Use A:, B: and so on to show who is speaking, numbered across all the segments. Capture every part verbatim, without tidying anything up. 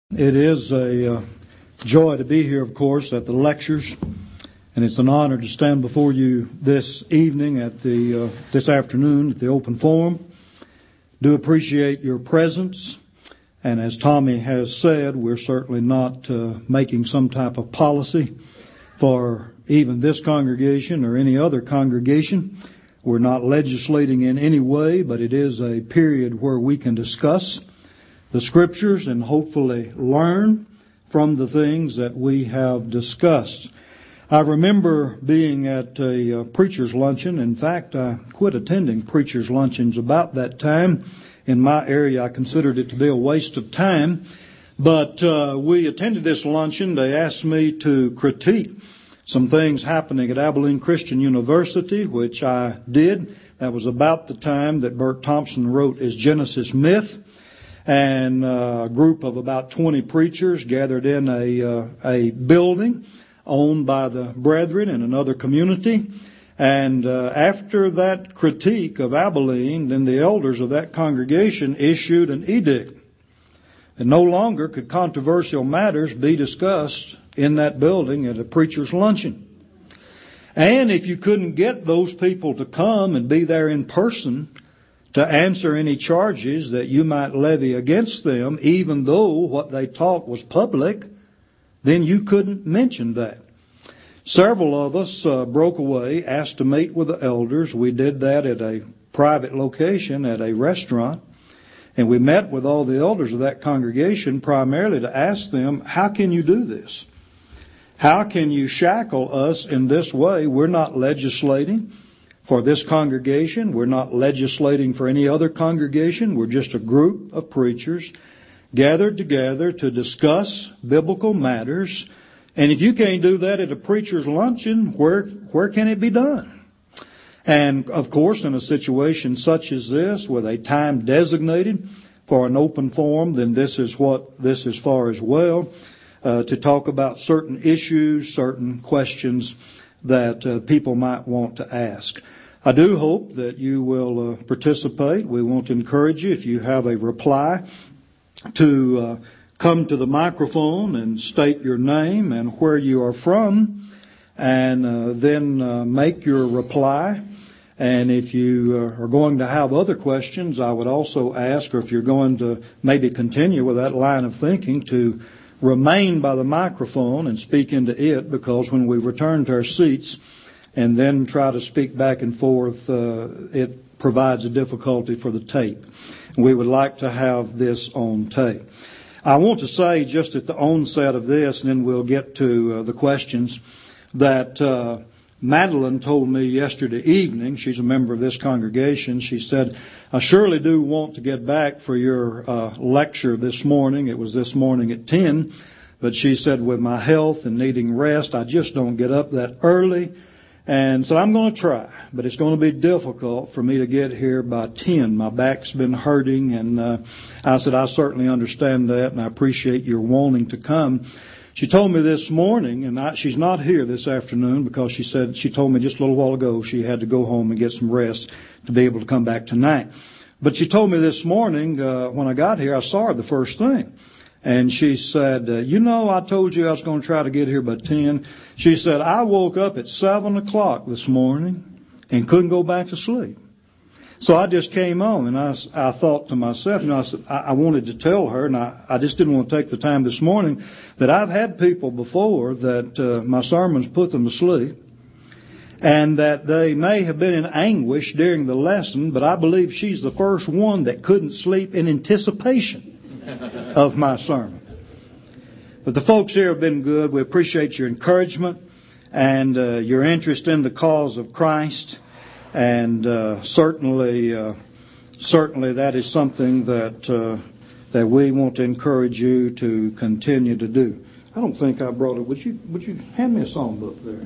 A: It is a uh, joy to be here, of course, at the lectures, and it's an honor to stand before you this evening at the uh, this afternoon at the open forum. Do appreciate your presence, and as Tommy has said, we're certainly not uh, making some type of policy for even this congregation or any other congregation. We're not legislating in any way, but it is a period where we can discuss the Scriptures and hopefully learn from the things that we have discussed. I remember being at a uh, preacher's luncheon. In fact, I quit attending preacher's luncheons about that time. In my area, I considered it to be a waste of time. But uh, we attended this luncheon. They asked me to critique some things happening at Abilene Christian University, which I did. That was about the time that Bert Thompson wrote his Genesis Myth. And uh, a group of about twenty preachers gathered in a uh, a building owned by the Brethren in another community. And uh, after that critique of Abilene, then the elders of that congregation issued an edict that no longer could controversial matters be discussed in that building at a preacher's luncheon. And if you couldn't get those people to come and be there in person to answer any charges that you might levy against them, even though what they taught was public, then you couldn't mention that. Several of us uh, broke away, asked to meet with the elders. We did that at a private location at a restaurant. And we met with all the elders of that congregation primarily to ask them, how can you do this? How can you shackle us in this way? We're not legislating for this congregation. We're not legislating for any other congregation. We're just a group of preachers gathered together to discuss biblical matters. And if you can't do that at a preacher's luncheon, where where can it be done? And of course, in a situation such as this, with a time designated for an open forum, then this is what this is for as well, uh, to talk about certain issues, certain questions that uh, people might want to ask. I do hope that you will uh, participate. We want to encourage you, if you have a reply, to uh, come to the microphone and state your name and where you are from, and uh, then uh, make your reply. And if you uh, are going to have other questions, I would also ask, or if you're going to maybe continue with that line of thinking, to remain by the microphone and speak into it, because when we return to our seats and then try to speak back and forth, uh, it provides a difficulty for the tape. We would like to have this on tape. I want to say just at the onset of this, and then we'll get to uh, the questions, that uh, Madeline told me yesterday evening, she's a member of this congregation, she said, I surely do want to get back for your uh, lecture this morning. It was this morning at ten, but she said with my health and needing rest, I just don't get up that early. And so I'm going to try, but it's going to be difficult for me to get here by ten. My back's been hurting, and uh, I said, I certainly understand that, and I appreciate your wanting to come. She told me this morning, and I, she's not here this afternoon because she said, she told me just a little while ago she had to go home and get some rest to be able to come back tonight. But she told me this morning, uh, when I got here, I saw her the first thing. And she said, uh, you know, I told you I was going to try to get here by ten. She said, I woke up at seven o'clock this morning and couldn't go back to sleep. So I just came on, and I, I thought to myself, you know, I, said, I, I wanted to tell her, and I, I just didn't want to take the time this morning, that I've had people before that uh, my sermons put them to sleep, and that they may have been in anguish during the lesson, but I believe she's the first one that couldn't sleep in anticipation of my sermon. But the folks here have been good. We appreciate your encouragement and uh, your interest in the cause of Christ. And uh, certainly, uh, certainly that is something that uh, that we want to encourage you to continue to do. I don't think I brought it. Would you Would you hand me a songbook there?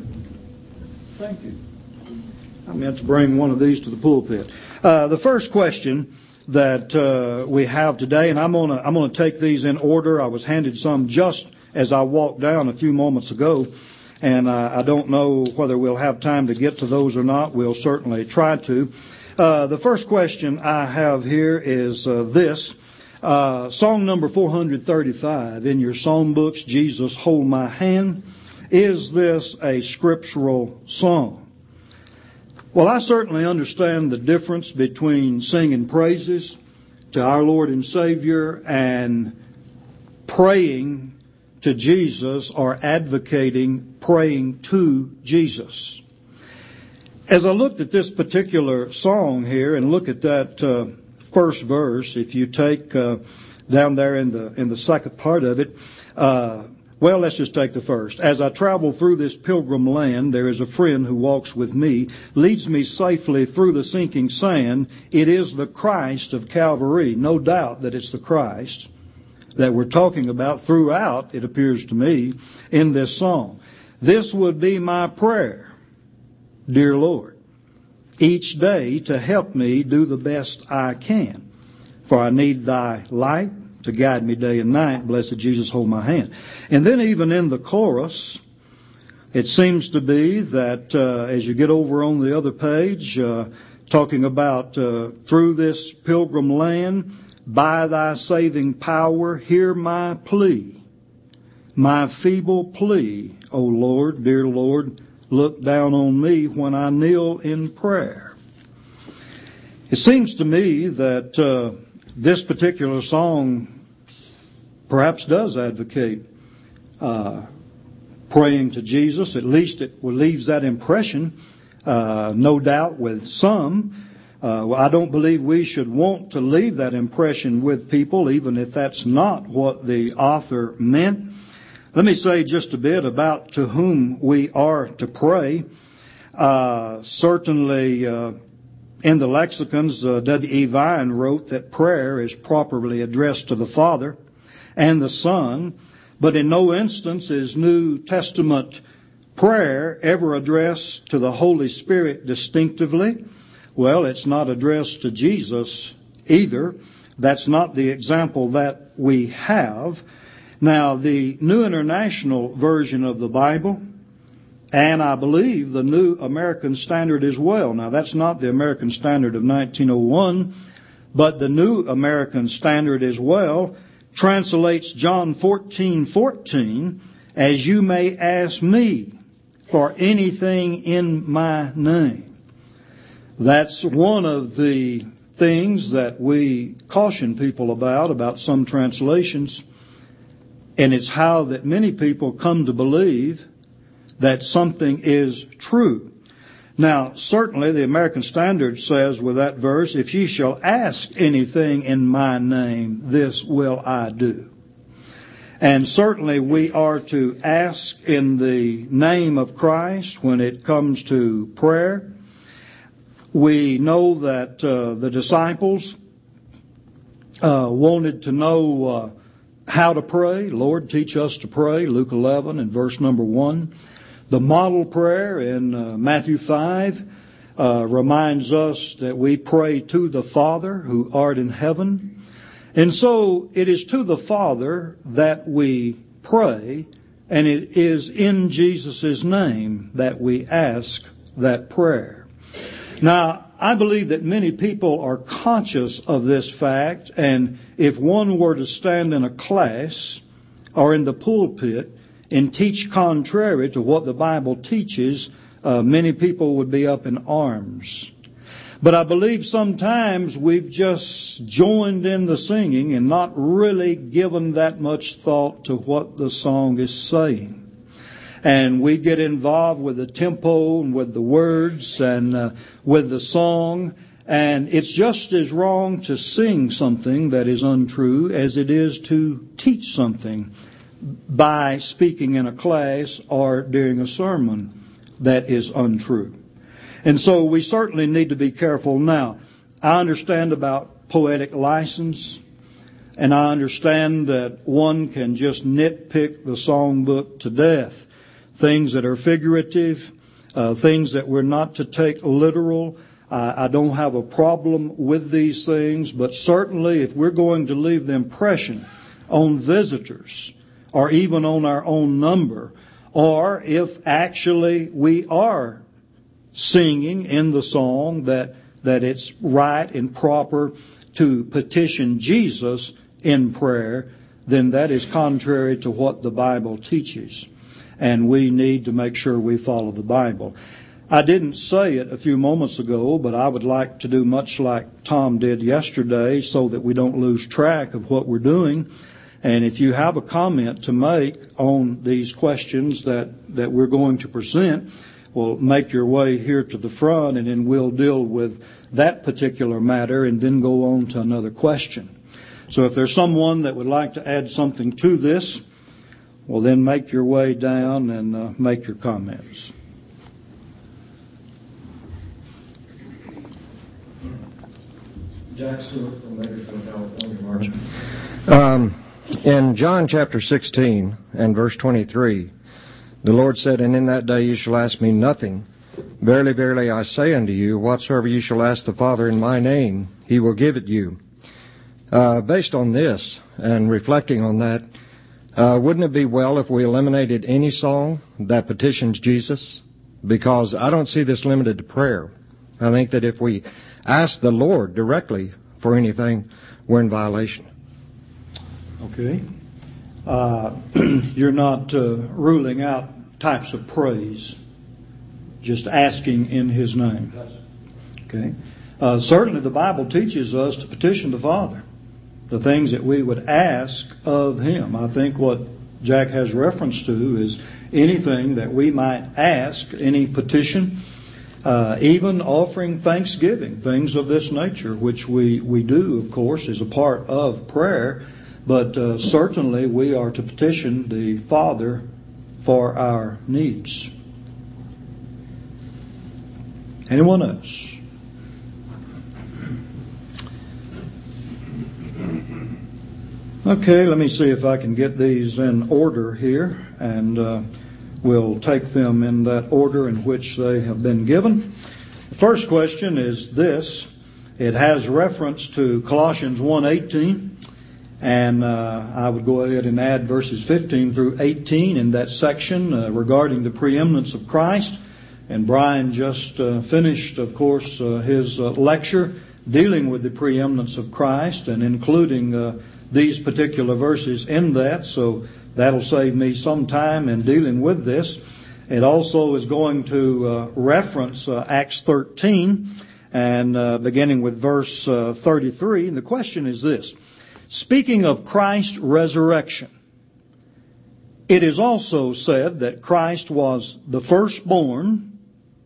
A: Thank you. I meant to bring one of these to the pulpit. Uh, the first question that uh, we have today, and I'm gonna I'm gonna take these in order. I was handed some just as I walked down a few moments ago, and uh, I don't know whether we'll have time to get to those or not. We'll certainly try to. Uh, the first question I have here is uh, this: Uh, song number four hundred thirty-five in your songbooks, Jesus Hold My Hand. Is this a scriptural song? Well, I certainly understand the difference between singing praises to our Lord and Savior and praying to Jesus or advocating praying to Jesus. As I looked at this particular song here and look at that uh, first verse, if you take uh, down there in the in the second part of it, uh, well, let's just take the first. As I travel through this pilgrim land, there is a friend who walks with me, leads me safely through the sinking sand. It is the Christ of Calvary. No doubt that it's the Christ that we're talking about throughout, it appears to me, in this song. This would be my prayer, dear Lord, each day to help me do the best I can. For I need thy light to guide me day and night. Blessed Jesus, hold my hand. And then even in the chorus, it seems to be that uh, as you get over on the other page, uh, talking about uh, through this pilgrim land, by thy saving power, hear my plea, my feeble plea, O Lord, dear Lord, look down on me when I kneel in prayer. It seems to me that uh, this particular song perhaps does advocate uh, praying to Jesus. At least it leaves that impression, uh, no doubt, with some. Uh, I don't believe we should want to leave that impression with people, even if that's not what the author meant. Let me say just a bit about to whom we are to pray. Uh, certainly, uh, in the lexicons, uh, W E Vine wrote that prayer is properly addressed to the Father and the Son, but in no instance is New Testament prayer ever addressed to the Holy Spirit distinctively. Well, it's not addressed to Jesus either. That's not the example that we have. Now, the New International Version of the Bible, and I believe the New American Standard as well. Now, that's not the American Standard of nineteen oh one, but the New American Standard as well translates John fourteen fourteen, as you may ask me for anything in my name. That's one of the things that we caution people about, about some translations. And it's how that many people come to believe that something is true. Now, certainly the American Standard says with that verse, if ye shall ask anything in my name, this will I do. And certainly we are to ask in the name of Christ when it comes to prayer. We know that uh, the disciples uh, wanted to know uh, how to pray. Lord, teach us to pray, Luke eleven and verse number one. The model prayer in uh, Matthew five uh, reminds us that we pray to the Father who art in heaven. And so it is to the Father that we pray, and it is in Jesus' name that we ask that prayer. Now, I believe that many people are conscious of this fact, and if one were to stand in a class or in the pulpit and teach contrary to what the Bible teaches, uh, many people would be up in arms. But I believe sometimes we've just joined in the singing and not really given that much thought to what the song is saying. And we get involved with the tempo and with the words and uh, with the song. And it's just as wrong to sing something that is untrue as it is to teach something by speaking in a class or during a sermon that is untrue. And so we certainly need to be careful. Now, I understand about poetic license, and I understand that one can just nitpick the songbook to death. Things that are figurative, uh, things that we're not to take literal. Uh, I don't have a problem with these things, but certainly if we're going to leave the impression on visitors or even on our own number, or if actually we are singing in the song that, that it's right and proper to petition Jesus in prayer, then that is contrary to what the Bible teaches. And we need to make sure we follow the Bible. I didn't say it a few moments ago, but I would like to do much like Tom did yesterday so that we don't lose track of what we're doing. And if you have a comment to make on these questions that, that we're going to present, well, make your way here to the front, and then we'll deal with that particular matter and then go on to another question. So if there's someone that would like to add something to this, well, then make your way down and uh, make your comments.
B: Jack Stewart from Bakersfield, California, March. Um, in John chapter sixteen and verse twenty-three, the Lord said, "And in that day you shall ask me nothing. Verily, verily, I say unto you, whatsoever you shall ask the Father in my name, he will give it you." Uh, based on this and reflecting on that, uh, wouldn't it be well if we eliminated any song that petitions Jesus? Because I don't see this limited to prayer. I think that if we ask the Lord directly for anything, we're in violation.
A: Okay. Uh, you're not uh, ruling out types of praise, just asking in His name. Okay. Uh, certainly the Bible teaches us to petition the Father, the things that we would ask of Him. I think what Jack has reference to is anything that we might ask, any petition, uh, even offering thanksgiving, things of this nature, which we, we do, of course, is a part of prayer. But uh, certainly we are to petition the Father for our needs. Anyone else? Okay, let me see if I can get these in order here, and uh, we'll take them in that order in which they have been given. The first question is this. It has reference to Colossians one eighteen, and uh, I would go ahead and add verses fifteen through eighteen in that section uh, regarding the preeminence of Christ. And Brian just uh, finished, of course, uh, his uh, lecture dealing with the preeminence of Christ and including uh, these particular verses in that, so that'll save me some time in dealing with this. It also is going to uh, reference uh, Acts thirteen, and uh, beginning with verse uh, thirty-three. And the question is this: speaking of Christ's resurrection, it is also said that Christ was the firstborn,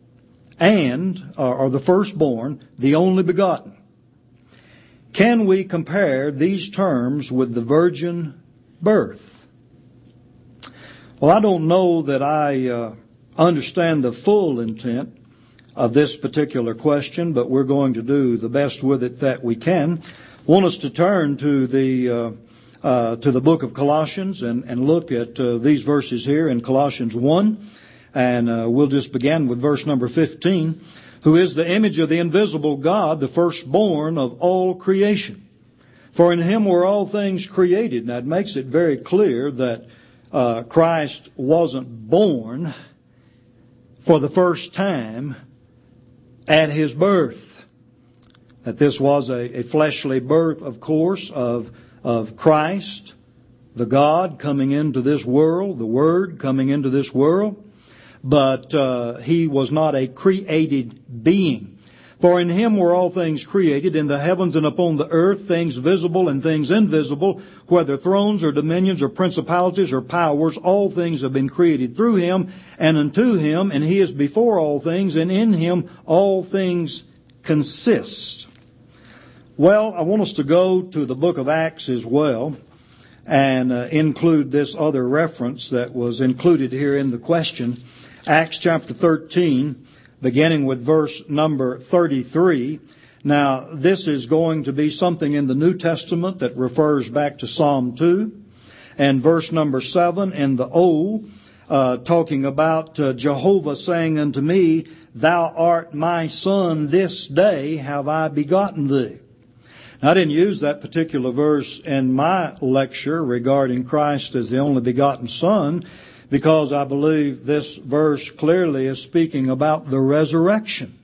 A: and uh, or the firstborn, the only begotten. Can we compare these terms with the virgin birth? Well, I don't know that I uh, understand the full intent of this particular question, but we're going to do the best with it that we can. I want us to turn to the uh, uh, to the book of Colossians and, and look at uh, these verses here in Colossians one, and uh, we'll just begin with verse number fifteen. Who is the image of the invisible God, the firstborn of all creation. For in Him were all things created. Now it makes it very clear that uh, Christ wasn't born for the first time at His birth. That this was a, a fleshly birth, of course, of, of Christ, the God coming into this world, the Word coming into this world. But uh, He was not a created being. For in Him were all things created, in the heavens and upon the earth, things visible and things invisible, whether thrones or dominions or principalities or powers, all things have been created through Him and unto Him, and He is before all things, and in Him all things consist. Well, I want us to go to the book of Acts as well, and uh, include this other reference that was included here in the question. Acts chapter thirteen, beginning with verse number thirty-three. Now, this is going to be something in the New Testament that refers back to Psalm two. And verse number seven in the Old, uh, talking about uh, Jehovah saying unto me, Thou art my son, this day have I begotten thee. Now, I didn't use that particular verse in my lecture regarding Christ as the only begotten Son, because I believe this verse clearly is speaking about the resurrection.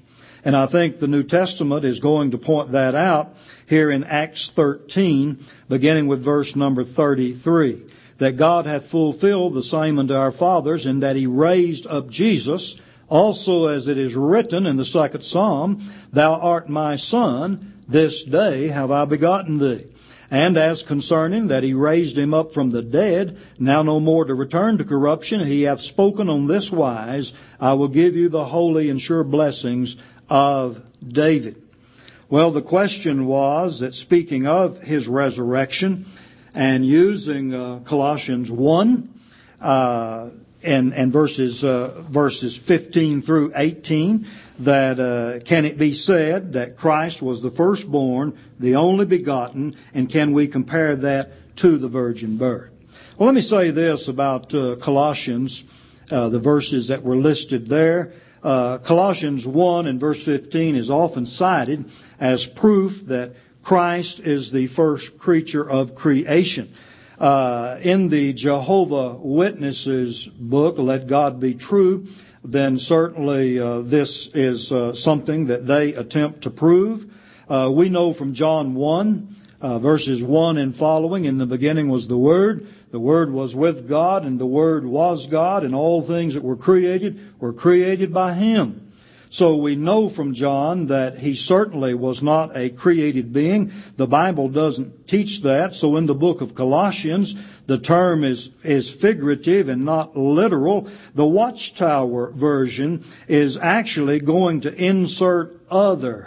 A: And I think the New Testament is going to point that out here in Acts thirteen, beginning with verse number thirty-three. That God hath fulfilled the same unto our fathers, in that He raised up Jesus, also as it is written in the second Psalm, Thou art my Son, this day have I begotten thee. And as concerning that He raised Him up from the dead, now no more to return to corruption, He hath spoken on this wise, I will give you the holy and sure blessings of David. Well, the question was that, speaking of His resurrection, and using uh, Colossians one uh, and, and verses uh, verses fifteen through eighteen, that uh, can it be said that Christ was the firstborn, the only begotten, and can we compare that to the virgin birth? Well, let me say this about uh, Colossians, uh, the verses that were listed there. Uh, Colossians one and verse fifteen is often cited as proof that Christ is the first creature of creation. Uh, in the Jehovah Witnesses book, Let God Be True, then certainly uh, this is uh, something that they attempt to prove. Uh, we know from John one, uh, verses one and following, in the beginning was the Word. The Word was with God, and the Word was God, and all things that were created were created by Him. So we know from John that He certainly was not a created being. The Bible doesn't teach that. So in the book of Colossians, the term is, is figurative and not literal. The Watchtower version is actually going to insert other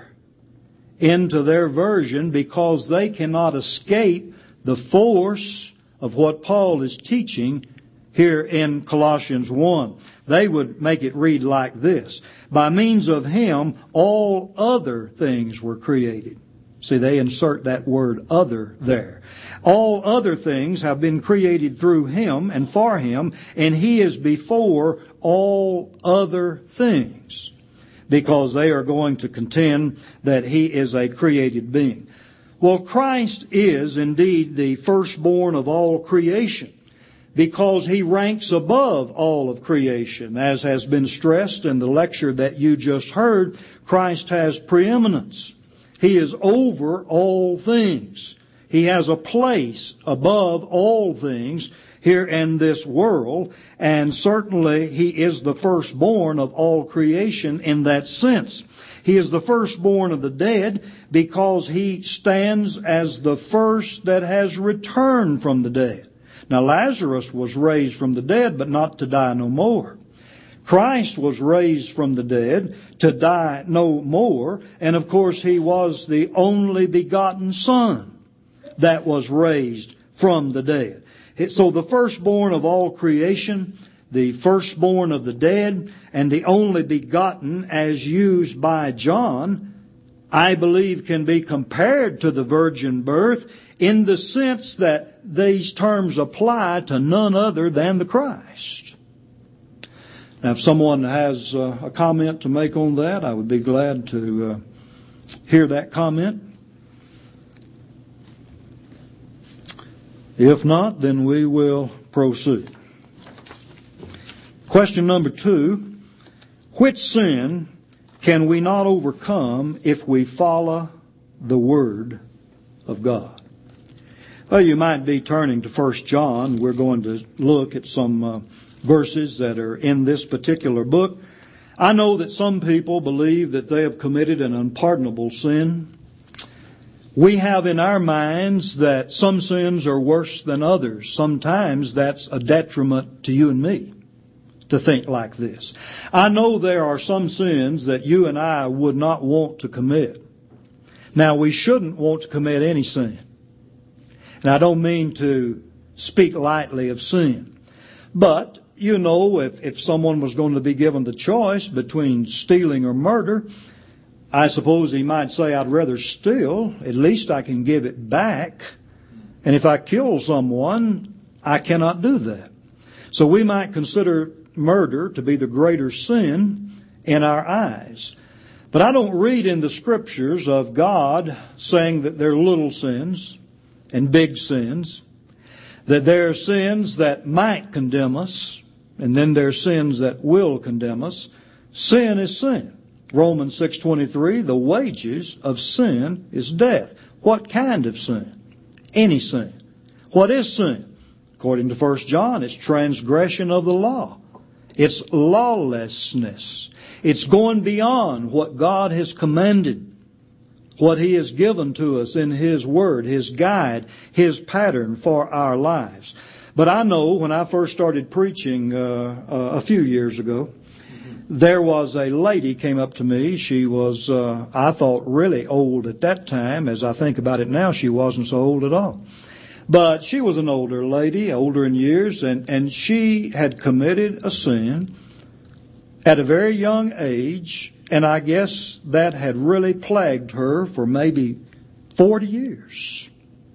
A: into their version because they cannot escape the force of what Paul is teaching here in Colossians one. They would make it read like this. By means of Him, all other things were created. See, they insert that word other there. All other things have been created through Him and for Him, and He is before all other things, because they are going to contend that He is a created being. Well, Christ is indeed the firstborn of all creation, because He ranks above all of creation. As has been stressed in the lecture that you just heard, Christ has preeminence. He is over all things. He has a place above all things here in this world, and certainly He is the firstborn of all creation in that sense. He is the firstborn of the dead because He stands as the first that has returned from the dead. Now, Lazarus was raised from the dead, but not to die no more. Christ was raised from the dead to die no more. And of course, He was the only begotten Son that was raised from the dead. So the firstborn of all creation, the firstborn of the dead, and the only begotten as used by John, I believe can be compared to the virgin birth in the sense that these terms apply to none other than the Christ. Now, if someone has uh, a comment to make on that, I would be glad to uh, hear that comment. If not, then we will proceed. Question number two, which sin can we not overcome if we follow the Word of God? Well, you might be turning to First John. We're going to look at some uh, verses that are in this particular book. I know that some people believe that they have committed an unpardonable sin. We have in our minds that some sins are worse than others. Sometimes that's a detriment to you and me to think like this. I know there are some sins that you and I would not want to commit. Now, we shouldn't want to commit any sin. And I don't mean to speak lightly of sin. But, you know, if, if someone was going to be given the choice between stealing or murder, I suppose he might say, I'd rather steal. At least I can give it back. And if I kill someone, I cannot do that. So we might consider murder to be the greater sin in our eyes. But I don't read in the Scriptures of God saying that there are little sins and big sins, that there are sins that might condemn us, and then there are sins that will condemn us. Sin is sin. Romans six twenty-three, the wages of sin is death. What kind of sin? Any sin. What is sin? According to First John, it's transgression of the law. It's lawlessness. It's going beyond what God has commanded, what He has given to us in His Word, His guide, His pattern for our lives. But I know when I first started preaching uh, uh, a few years ago, there was a lady came up to me. She was, uh, I thought, really old at that time. As I think about it now, she wasn't so old at all. But she was an older lady, older in years, and, and she had committed a sin at a very young age, and I guess that had really plagued her for maybe forty years.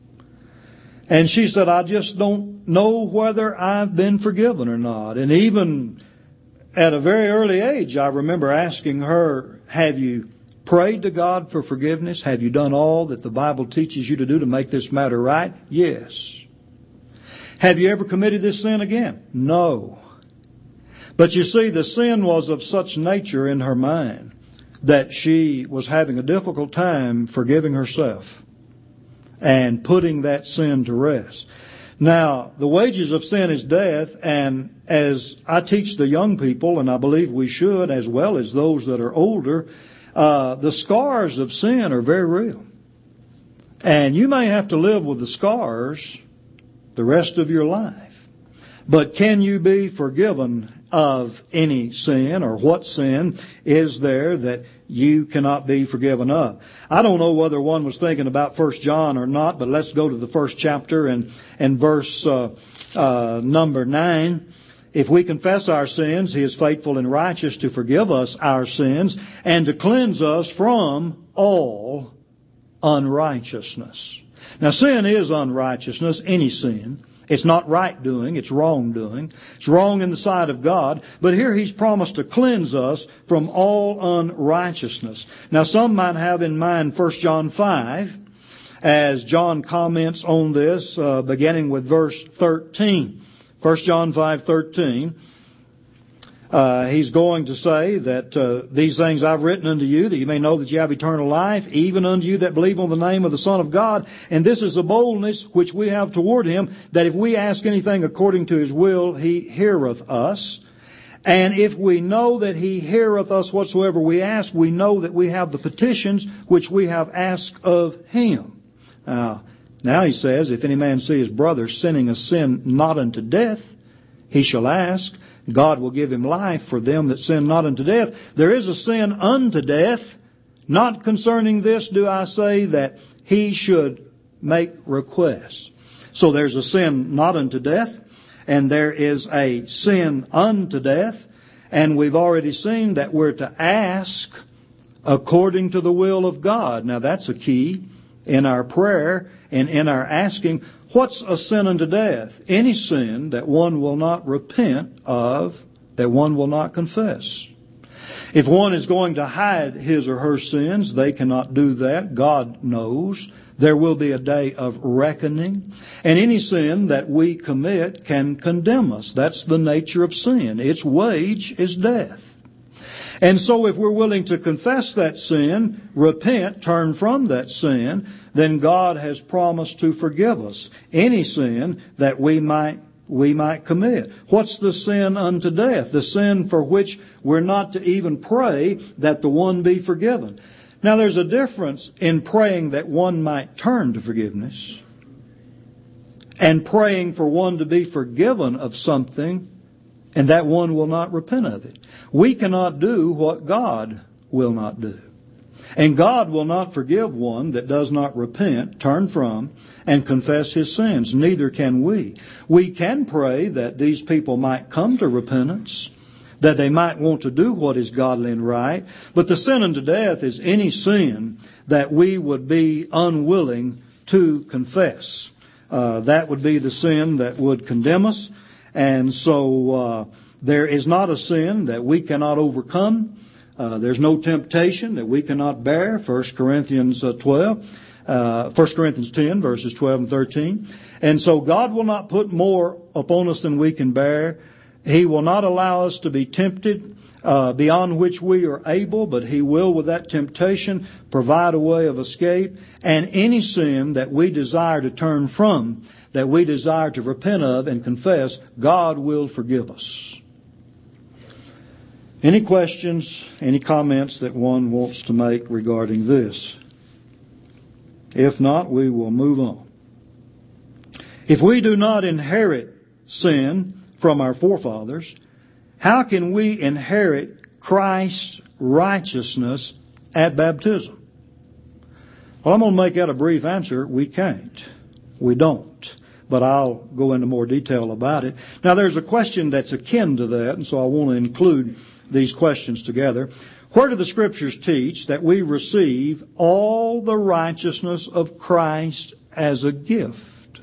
A: And she said, I just don't know whether I've been forgiven or not. And even at a very early age, I remember asking her, have you prayed to God for forgiveness? Have you done all that the Bible teaches you to do to make this matter right? Yes. Have you ever committed this sin again? No. But you see, the sin was of such nature in her mind that she was having a difficult time forgiving herself and putting that sin to rest. Now, the wages of sin is death, and as I teach the young people, and I believe we should, as well as those that are older, uh, the scars of sin are very real. And you may have to live with the scars the rest of your life. But can you be forgiven of any sin, or what sin is there that you cannot be forgiven of? I don't know whether one was thinking about First John or not, but let's go to the first chapter and, and verse uh, uh, number nine. If we confess our sins, He is faithful and righteous to forgive us our sins and to cleanse us from all unrighteousness. Now, sin is unrighteousness, any sin. It's not right doing, it's wrong doing. It's wrong in the sight of God. But here He's promised to cleanse us from all unrighteousness. Now, some might have in mind First John five, as John comments on this, uh, beginning with verse thirteen. First John five thirteen. Uh, he's going to say that uh, these things I've written unto you, that you may know that you have eternal life, even unto you that believe on the name of the Son of God. And this is the boldness which we have toward Him, that if we ask anything according to His will, He heareth us. And if we know that He heareth us whatsoever we ask, we know that we have the petitions which we have asked of Him. Now, now He says, if any man see his brother sinning a sin not unto death, he shall ask. God will give him life for them that sin not unto death. There is a sin unto death. Not concerning this do I say that he should make requests. So there's a sin not unto death, and there is a sin unto death. And we've already seen that we're to ask according to the will of God. Now that's a key in our prayer and in our asking. What's a sin unto death? Any sin that one will not repent of, that one will not confess. If one is going to hide his or her sins, they cannot do that. God knows. There will be a day of reckoning. And any sin that we commit can condemn us. That's the nature of sin. Its wage is death. And so if we're willing to confess that sin, repent, turn from that sin, then God has promised to forgive us any sin that we might we might commit. What's the sin unto death? The sin for which we're not to even pray that the one be forgiven. Now there's a difference in praying that one might turn to forgiveness and praying for one to be forgiven of something and that one will not repent of it. We cannot do what God will not do. And God will not forgive one that does not repent, turn from, and confess his sins. Neither can we. We can pray that these people might come to repentance, that they might want to do what is godly and right. But the sin unto death is any sin that we would be unwilling to confess. Uh, that would be the sin that would condemn us. And so uh, there is not a sin that we cannot overcome. Uh, there's no temptation that we cannot bear. First Corinthians twelve, uh, First Corinthians ten, verses twelve and thirteen. And so God will not put more upon us than we can bear. He will not allow us to be tempted uh, beyond which we are able, but He will, with that temptation, provide a way of escape. And any sin that we desire to turn from, that we desire to repent of and confess, God will forgive us. Any questions, any comments that one wants to make regarding this? If not, we will move on. If we do not inherit sin from our forefathers, how can we inherit Christ's righteousness at baptism? Well, I'm going to make that a brief answer. We can't. We don't. But I'll go into more detail about it. Now, there's a question that's akin to that, and so I want to include these questions together. Where do the Scriptures teach that we receive all the righteousness of Christ as a gift?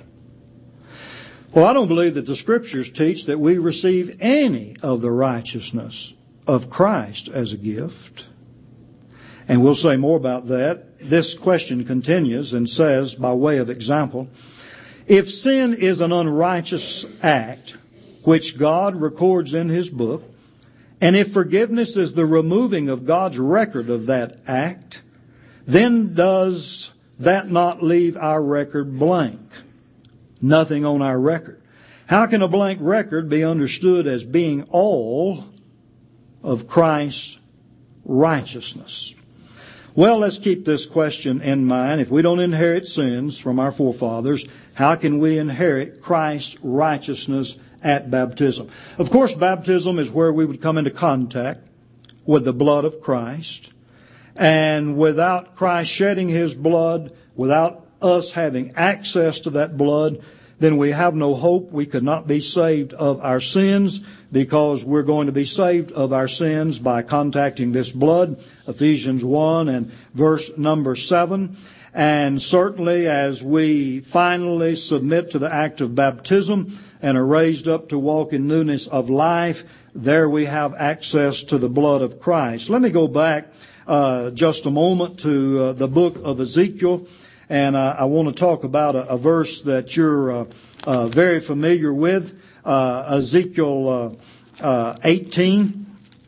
A: Well, I don't believe that the Scriptures teach that we receive any of the righteousness of Christ as a gift. And we'll say more about that. This question continues and says, by way of example, if sin is an unrighteous act, which God records in His book, and if forgiveness is the removing of God's record of that act, then does that not leave our record blank? Nothing on our record. How can a blank record be understood as being all of Christ's righteousness? Well, let's keep this question in mind. If we don't inherit sins from our forefathers, how can we inherit Christ's righteousness at baptism? Of course, baptism is where we would come into contact with the blood of Christ. And without Christ shedding His blood, without us having access to that blood, then we have no hope. We could not be saved of our sins, because we're going to be saved of our sins by contacting this blood, Ephesians one and verse number seven. And certainly as we finally submit to the act of baptism and are raised up to walk in newness of life, there we have access to the blood of Christ. Let me go back uh, just a moment to uh, the book of Ezekiel, and uh, I want to talk about a, a verse that you're uh, uh, very familiar with. Uh, Ezekiel uh, uh, eighteen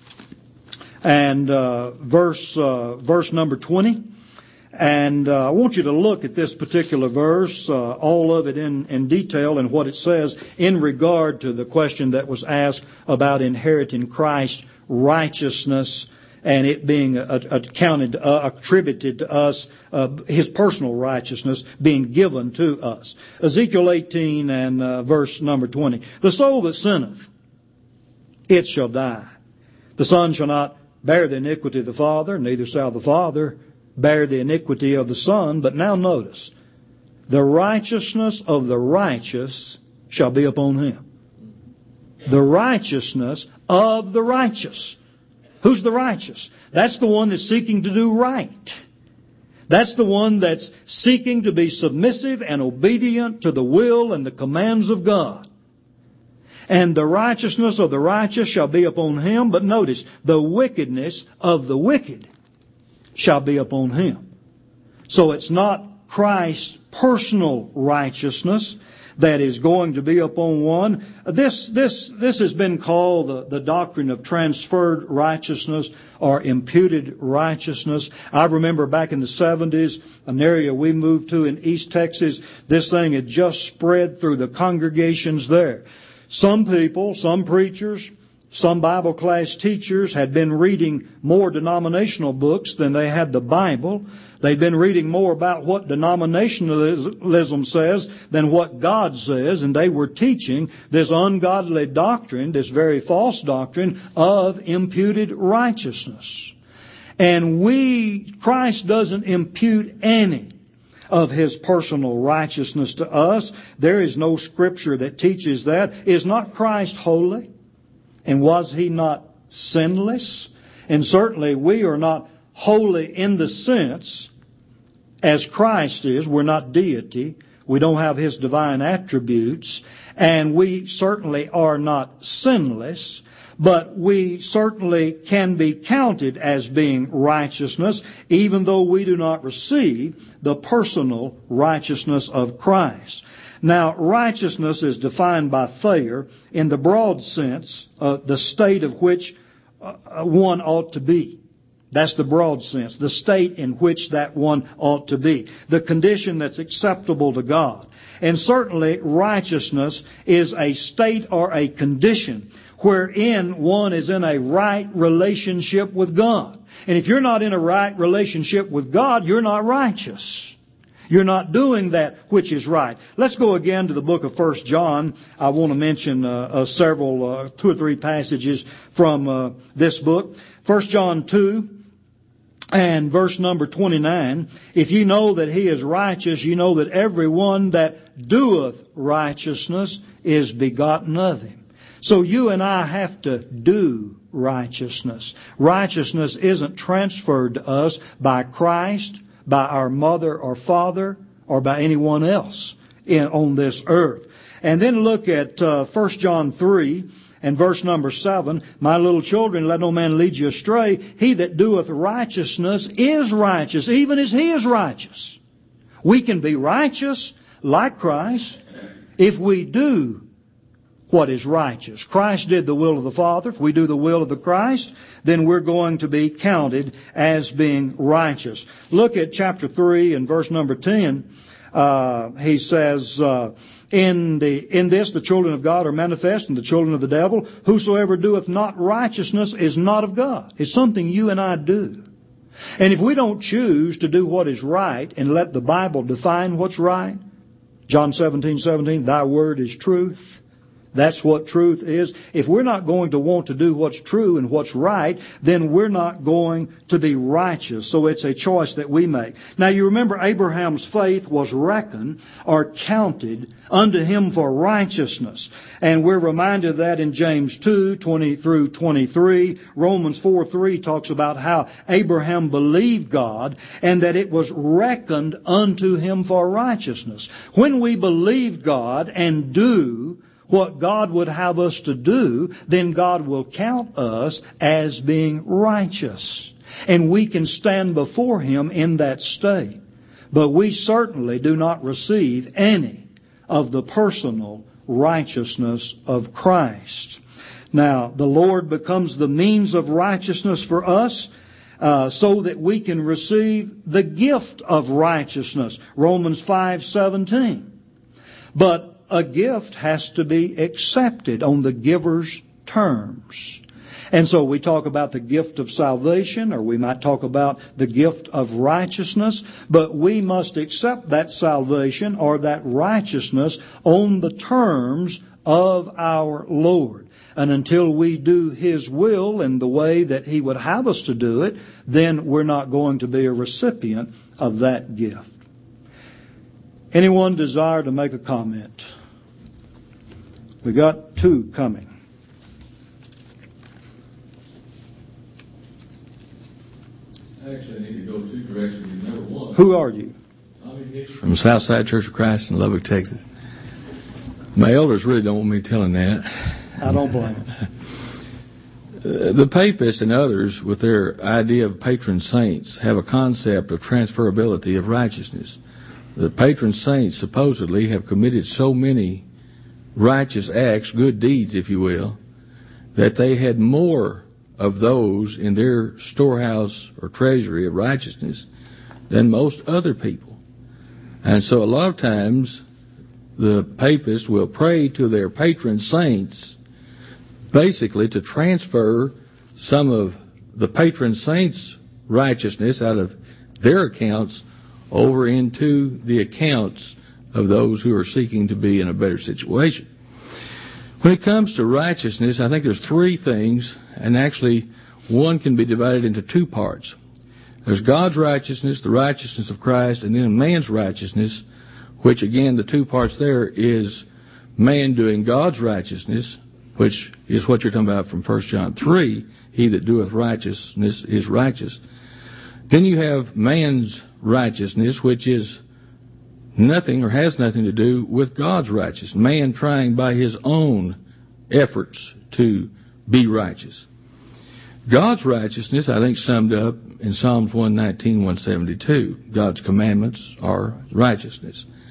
A: and uh, verse uh, verse number twenty, and uh, I want you to look at this particular verse, uh, all of it in, in detail, and what it says in regard to the question that was asked about inheriting Christ's righteousness and it being accounted, uh, attributed to us, uh, His personal righteousness being given to us. Ezekiel eighteen and uh, verse number twenty. The soul that sinneth, it shall die. The Son shall not bear the iniquity of the Father, neither shall the Father bear the iniquity of the Son. But now notice, the righteousness of the righteous shall be upon him. The righteousness of the righteous. Who's the righteous? That's the one that's seeking to do right. That's the one that's seeking to be submissive and obedient to the will and the commands of God. And the righteousness of the righteous shall be upon him. But notice, the wickedness of the wicked shall be upon him. So it's not Christ's personal righteousness that is going to be upon one. This this this has been called the, the doctrine of transferred righteousness or imputed righteousness. I remember back in the seventies, an area we moved to in East Texas, this thing had just spread through the congregations there. Some people, some preachers, some Bible class teachers had been reading more denominational books than they had the Bible. They'd been reading more about what denominationalism says than what God says, and they were teaching this ungodly doctrine, this very false doctrine of imputed righteousness. And we, Christ doesn't impute any of His personal righteousness to us. There is no scripture that teaches that. Is not Christ holy? And was He not sinless? And certainly we are not holy in the sense as Christ is. We're not deity. We don't have His divine attributes. And we certainly are not sinless. But we certainly can be counted as being righteousness, even though we do not receive the personal righteousness of Christ. Now, righteousness is defined by Thayer in the broad sense, uh, the state of which uh, one ought to be. That's the broad sense, the state in which that one ought to be, the condition that's acceptable to God. And certainly righteousness is a state or a condition wherein one is in a right relationship with God. And if you're not in a right relationship with God, you're not righteous. You're not doing that which is right. Let's go again to the book of First John. I want to mention uh, uh, several, uh, two or three passages from uh, this book. First John two. And verse number twenty-nine, if ye know that he is righteous, ye know that every one that doeth righteousness is begotten of him. So you and I have to do righteousness. Righteousness isn't transferred to us by Christ, by our mother or father, or by anyone else in, on this earth. And then look at uh, First John three. And verse number seven, my little children, let no man lead you astray. He that doeth righteousness is righteous, even as he is righteous. We can be righteous like Christ if we do what is righteous. Christ did the will of the Father. If we do the will of the Christ, then we're going to be counted as being righteous. Look at chapter three and verse number ten. Uh, he says, uh, In the in this the children of God are manifest, and the children of the devil. Whosoever doeth not righteousness is not of God. It's something you and I do. And if we don't choose to do what is right and let the Bible define what's right, John seventeen seventeen, thy word is truth. That's what truth is. If we're not going to want to do what's true and what's right, then we're not going to be righteous. So it's a choice that we make. Now you remember Abraham's faith was reckoned or counted unto him for righteousness. And we're reminded of that in James two, twenty through twenty-three. Romans four, three talks about how Abraham believed God and that it was reckoned unto him for righteousness. When we believe God and do what God would have us to do, then God will count us as being righteous. And we can stand before Him in that state. But we certainly do not receive any of the personal righteousness of Christ. Now, the Lord becomes the means of righteousness for us, uh, so that we can receive the gift of righteousness. Romans five seventeen. But a gift has to be accepted on the giver's terms. And so we talk about the gift of salvation, or we might talk about the gift of righteousness, but we must accept that salvation or that righteousness on the terms of our Lord. And until we do His will in the way that He would have us to do it, then we're not going to be a recipient of that gift. Anyone desire to make a comment? We got two coming.
C: Actually, I need to go two directions. Number one.
A: Who are you?
C: From Southside Church of Christ in Lubbock, Texas. My elders really don't want me telling that.
A: I don't blame them.
C: Uh, the papists and others, with their idea of patron saints, have a concept of transferability of righteousness. The patron saints supposedly have committed so many righteous acts, good deeds, if you will, that they had more of those in their storehouse or treasury of righteousness than most other people. And so a lot of times the papists will pray to their patron saints basically to transfer some of the patron saints' righteousness out of their accounts over into the accounts of those who are seeking to be in a better situation. When it comes to righteousness, I think there's three things, and actually one can be divided into two parts. There's God's righteousness, the righteousness of Christ, and then man's righteousness, which again, the two parts there is man doing God's righteousness, which is what you're talking about from First John three, he that doeth righteousness is righteous. Then you have man's righteousness, which is nothing or has nothing to do with God's righteousness. Man trying by his own efforts to be righteous. God's righteousness, I think, summed up in Psalms one nineteen, one seventy-two. God's commandments are righteousness.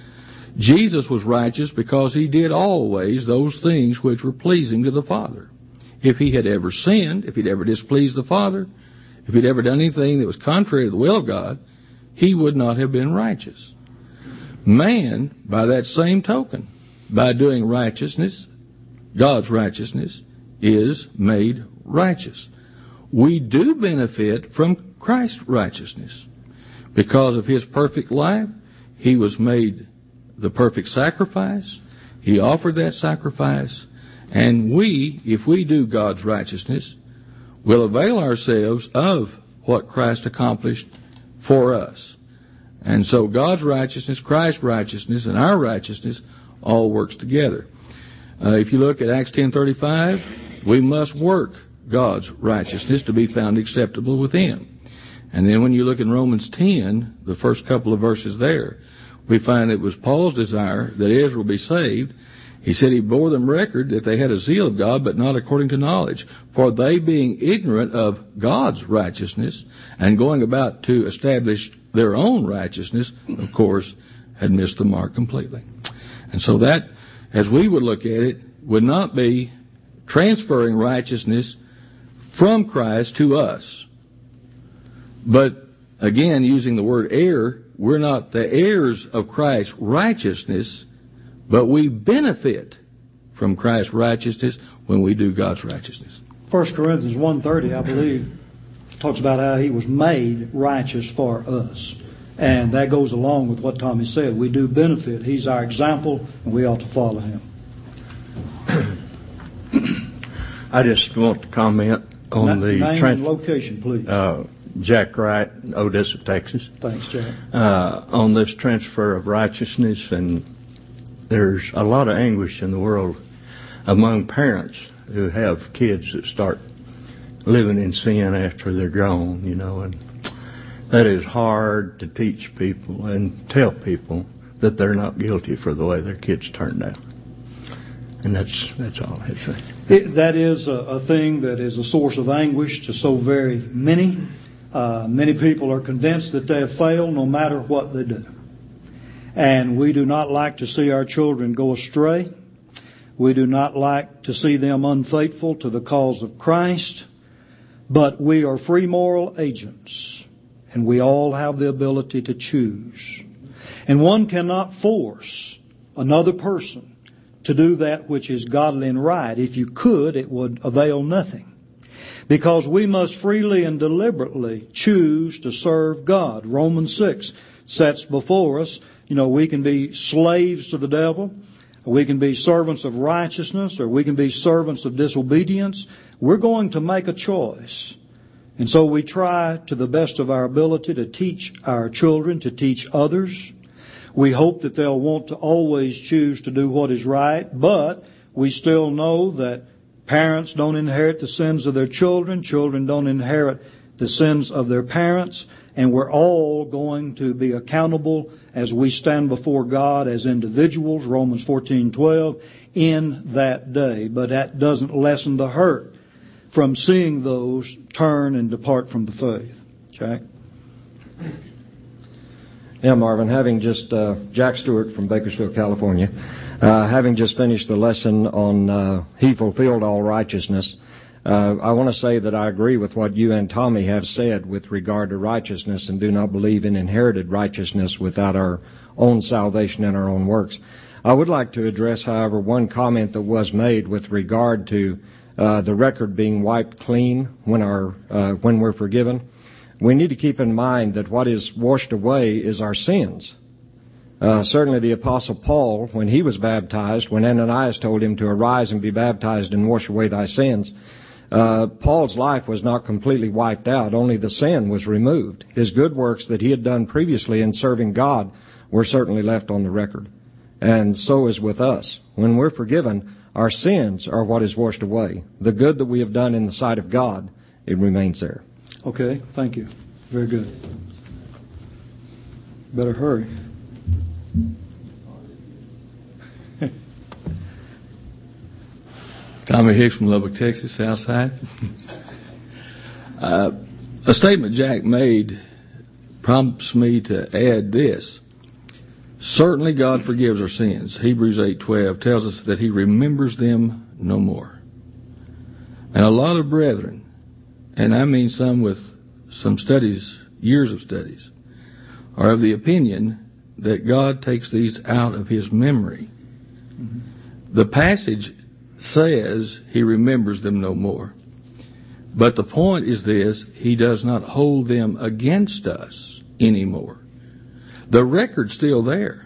C: Jesus was righteous because he did always those things which were pleasing to the Father. If he had ever sinned, if he'd ever displeased the Father, if he'd ever done anything that was contrary to the will of God, he would not have been righteous. Man, by that same token, by doing righteousness, God's righteousness, is made righteous. We do benefit from Christ's righteousness. Because of his perfect life, he was made the perfect sacrifice. He offered that sacrifice. And we, if we do God's righteousness, will avail ourselves of what Christ accomplished for us. And so God's righteousness, Christ's righteousness, and our righteousness all works together. Uh, if you look at Acts ten thirty-five, we must work God's righteousness to be found acceptable with him. And then when you look in Romans ten, the first couple of verses there, we find it was Paul's desire that Israel be saved. He said he bore them record that they had a zeal of God, but not according to knowledge. For they, being ignorant of God's righteousness and going about to establish their own righteousness, of course, had missed the mark completely. And so that, as we would look at it, would not be transferring righteousness from Christ to us. But again, using the word heir, we're not the heirs of Christ's righteousness, but we benefit from Christ's righteousness when we do God's righteousness.
A: First Corinthians one thirty, I believe, talks about how he was made righteous for us. And that goes along with what Tommy said. We do benefit. He's our example, and we ought to follow him.
D: I just want to comment on
A: Na-
D: the
A: name
D: trans-
A: and location, please.
D: Uh, Jack Wright, Odessa, Texas.
A: Thanks, Jack.
D: Uh, on this transfer of righteousness, and there's a lot of anguish in the world among parents who have kids that start living in sin after they're grown, you know, and that is hard to teach people and tell people that they're not guilty for the way their kids turned out. And that's that's all I had to say.
A: It, that is a, a thing that is a source of anguish to so very many. Uh, many people are convinced that they have failed no matter what they do. And we do not like to see our children go astray. We do not like to see them unfaithful to the cause of Christ. But we are free moral agents, and we all have the ability to choose. And one cannot force another person to do that which is godly and right. If you could, it would avail nothing. Because we must freely and deliberately choose to serve God. Romans six sets before us, you know, we can be slaves to the devil, or we can be servants of righteousness, or we can be servants of disobedience. We're going to make a choice. And so we try to the best of our ability to teach our children, to teach others. We hope that they'll want to always choose to do what is right, but we still know that parents don't inherit the sins of their children. Children don't inherit the sins of their parents. And we're all going to be accountable as we stand before God as individuals, Romans fourteen twelve, in that day. But that doesn't lessen the hurt from seeing those turn and depart from the faith. Jack?
B: Yeah, Marvin, having just, uh, Jack Stewart from Bakersfield, California, uh, having just finished the lesson on uh, He fulfilled all righteousness, uh, I want to say that I agree with what you and Tommy have said with regard to righteousness and do not believe in inherited righteousness without our own salvation and our own works. I would like to address, however, one comment that was made with regard to uh, the record being wiped clean when, our, uh, when we're forgiven. We need to keep in mind that what is washed away is our sins. Uh, certainly the Apostle Paul, when he was baptized, when Ananias told him to arise and be baptized and wash away thy sins, uh, Paul's life was not completely wiped out. Only the sin was removed. His good works that he had done previously in serving God were certainly left on the record. And so is with us. When we're forgiven, our sins are what is washed away. The good that we have done in the sight of God, it remains there.
A: Okay, thank you. Very good. Better hurry.
C: Tommy Hicks from Lubbock, Texas, Southside. uh, a statement Jack made prompts me to add this. Certainly God forgives our sins. Hebrews eight twelve tells us that he remembers them no more. And a lot of brethren, and I mean some with some studies, years of studies, are of the opinion that God takes these out of his memory. Mm-hmm. The passage says he remembers them no more. But the point is this: he does not hold them against us anymore. The record's still there.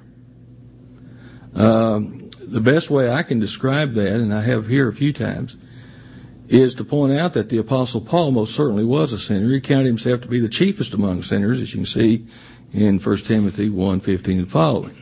C: Um, the best way I can describe that, and I have here a few times, is to point out that the Apostle Paul most certainly was a sinner. He counted himself to be the chiefest among sinners, as you can see in First Timothy one fifteen and following.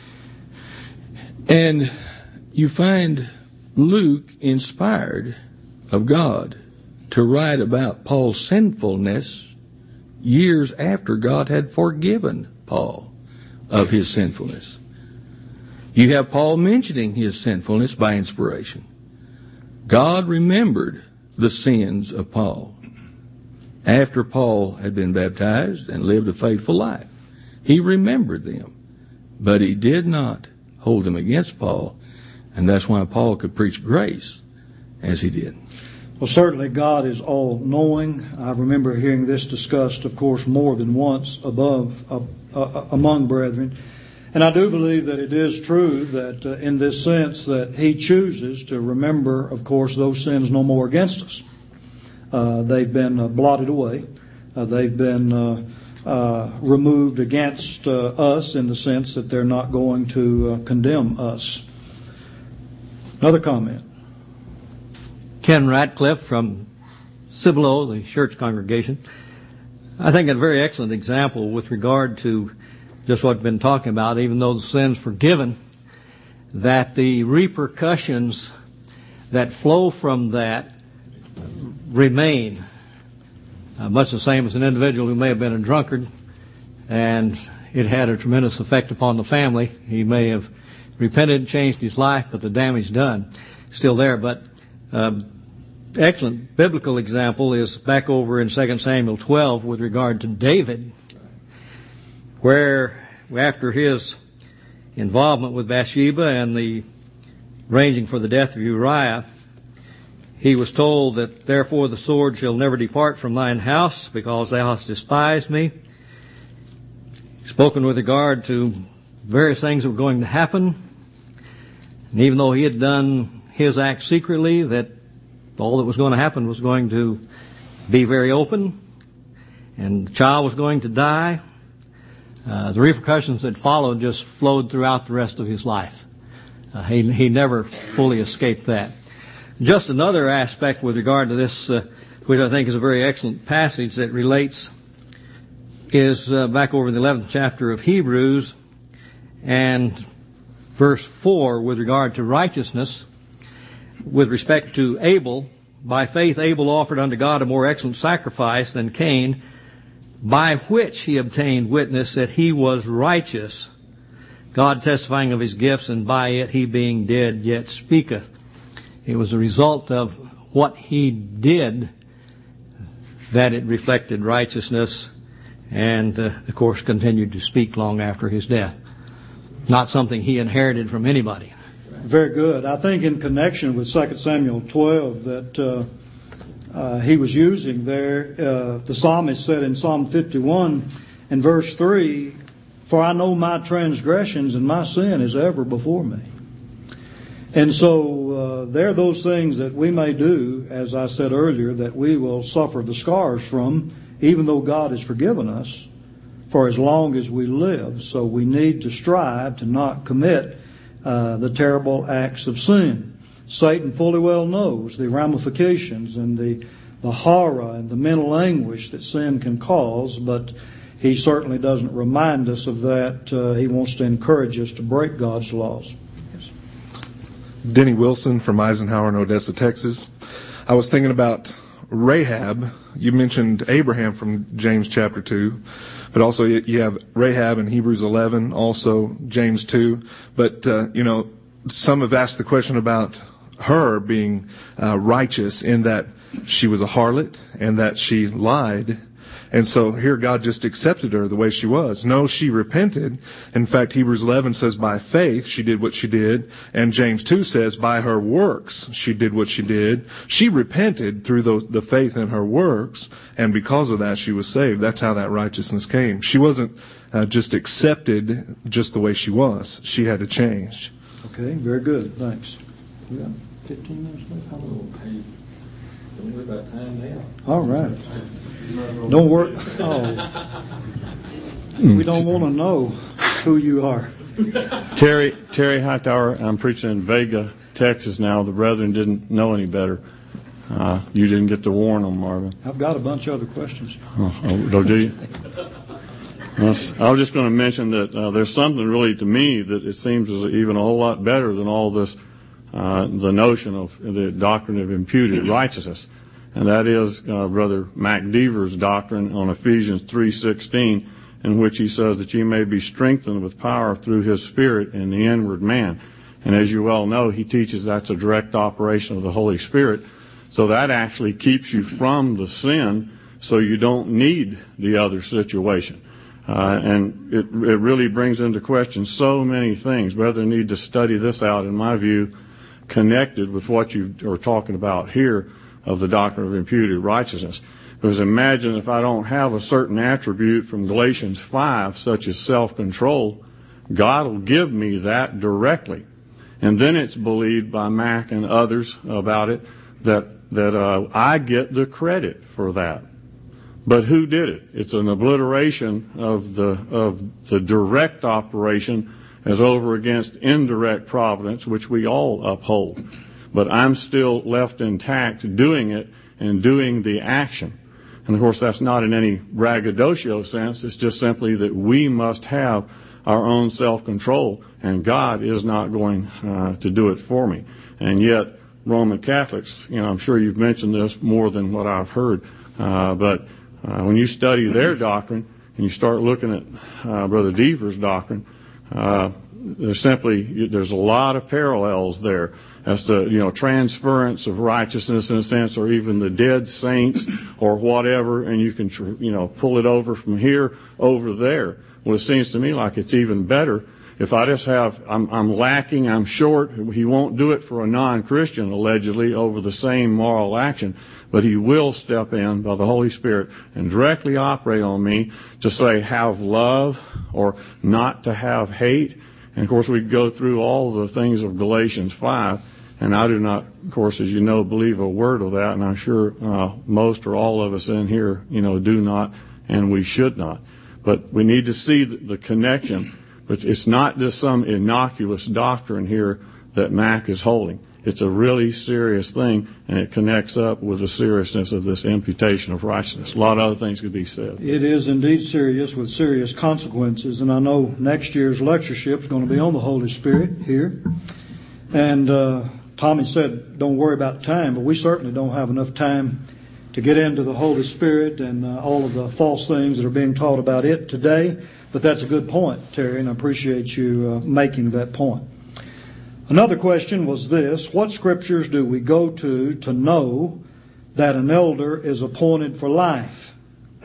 C: And you find Luke inspired of God to write about Paul's sinfulness years after God had forgiven Paul of his sinfulness. You have Paul mentioning his sinfulness by inspiration. God remembered the sins of Paul after Paul had been baptized and lived a faithful life. He remembered them, but he did not hold them against Paul, and that's why Paul could preach grace as he did.
A: Well, certainly God is all-knowing. I remember hearing this discussed, of course, more than once above uh, uh, among brethren. And I do believe that it is true that uh, in this sense that he chooses to remember, of course, those sins no more against us. Uh, they've been uh, blotted away. Uh, they've been uh, uh, removed against uh, us in the sense that they're not going to uh, condemn us. Another comment.
E: Ken Ratcliffe from Cibolo, the church congregation. I think a very excellent example with regard to just what we've been talking about, even though the sin's forgiven, that the repercussions that flow from that remain. Uh, much the same as an individual who may have been a drunkard and it had a tremendous effect upon the family. He may have repented and changed his life, but the damage done still there. But um, excellent biblical example is back over in Second Samuel twelve with regard to David, where after his involvement with Bathsheba and the arranging for the death of Uriah, he was told that, therefore the sword shall never depart from thine house, because thou hast despised me. Spoken with regard to various things that were going to happen. And even though he had done his act secretly, that all that was going to happen was going to be very open, and the child was going to die. Uh, the repercussions that followed just flowed throughout the rest of his life. Uh, he, he never fully escaped that. Just another aspect with regard to this, uh, which I think is a very excellent passage that relates, is uh, back over in the eleventh chapter of Hebrews and verse four with regard to righteousness. With respect to Abel, by faith Abel offered unto God a more excellent sacrifice than Cain, by which he obtained witness that he was righteous, God testifying of his gifts, and by it he being dead yet speaketh. It was a result of what he did that it reflected righteousness, and uh, of course continued to speak long after his death. Not something he inherited from anybody.
A: Very good. I think in connection with Second Samuel twelve that uh, uh, he was using there, uh, the psalmist said in Psalm fifty-one and verse three, "For I know my transgressions and my sin is ever before me." And so uh, there are those things that we may do, as I said earlier, that we will suffer the scars from, even though God has forgiven us, for as long as we live. So we need to strive to not commit uh, the terrible acts of sin. Satan fully well knows the ramifications and the, the horror and the mental anguish that sin can cause, but he certainly doesn't remind us of that. Uh, he wants to encourage us to break God's laws.
F: Denny Wilson from Eisenhower in Odessa, Texas. I was thinking about Rahab. You mentioned Abraham from James chapter two, but also you have Rahab in Hebrews eleven, also James two. But, uh, you know, some have asked the question about her being uh, righteous in that she was a harlot and that she lied And so here God just accepted her the way she was. No, she repented. In fact, Hebrews eleven says by faith she did what she did. And James two says by her works she did what she did. She repented through the, the faith in her works. And because of that she was saved. That's how that righteousness came. She wasn't uh, just accepted just the way she was. She had to change.
A: Okay, very good. Thanks. We got fifteen minutes left. How long?
C: Don't worry about time now.
A: All right. Don't worry. Oh. We don't want to know who you are.
G: Terry Terry Hightower. I'm preaching in Vega, Texas now. The brethren didn't know any better. Uh, you didn't get to warn them, Marvin.
A: I've got a bunch of other questions.
G: Oh, oh do you? I was just going to mention that uh, there's something really to me that it seems is even a whole lot better than all this, uh, the notion of the doctrine of imputed righteousness. And that is uh, Brother Mac Deaver's doctrine on Ephesians three sixteen, in which he says that ye may be strengthened with power through his Spirit in the inward man. And as you well know, he teaches that's a direct operation of the Holy Spirit. So that actually keeps you from the sin, so you don't need the other situation. Uh, and it, it really brings into question so many things. Brethren need to study this out, in my view, connected with what you are talking about here of the doctrine of imputed righteousness. Because imagine if I don't have a certain attribute from Galatians five, such as self-control, God will give me that directly. And then it's believed by Mac and others about it that, that uh, I get the credit for that. But who did it? It's an obliteration of the of the direct operation as over against indirect providence, which we all uphold. But I'm still left intact doing it and doing the action. And of course, that's not in any braggadocio sense. It's just simply that we must have our own self-control, and God is not going uh, to do it for me. And yet, Roman Catholics, you know, I'm sure you've mentioned this more than what I've heard, uh, but Uh, when you study their doctrine and you start looking at uh, Brother Deaver's doctrine, uh, there's simply there's a lot of parallels there as to you know transference of righteousness in a sense, or even the dead saints or whatever, and you can tr- you know pull it over from here over there. Well, it seems to me like it's even better if I just have I'm, I'm lacking, I'm short. He won't do it for a non-Christian allegedly over the same moral action. But he will step in by the Holy Spirit and directly operate on me to say have love or not to have hate. And, of course, we go through all the things of Galatians five. And I do not, of course, as you know, believe a word of that. And I'm sure uh, most or all of us in here, you know, do not, and we should not. But we need to see the, the connection. But it's not just some innocuous doctrine here that Mac is holding. It's a really serious thing, and it connects up with the seriousness of this imputation of righteousness. A lot of other things could be said.
A: It is indeed serious with serious consequences, and I know next year's lectureship is going to be on the Holy Spirit here. And uh, Tommy said, don't worry about time, but we certainly don't have enough time to get into the Holy Spirit and uh, all of the false things that are being taught about it today. But that's a good point, Terry, and I appreciate you uh, making that point. Another question was this: what scriptures do we go to to know that an elder is appointed for life?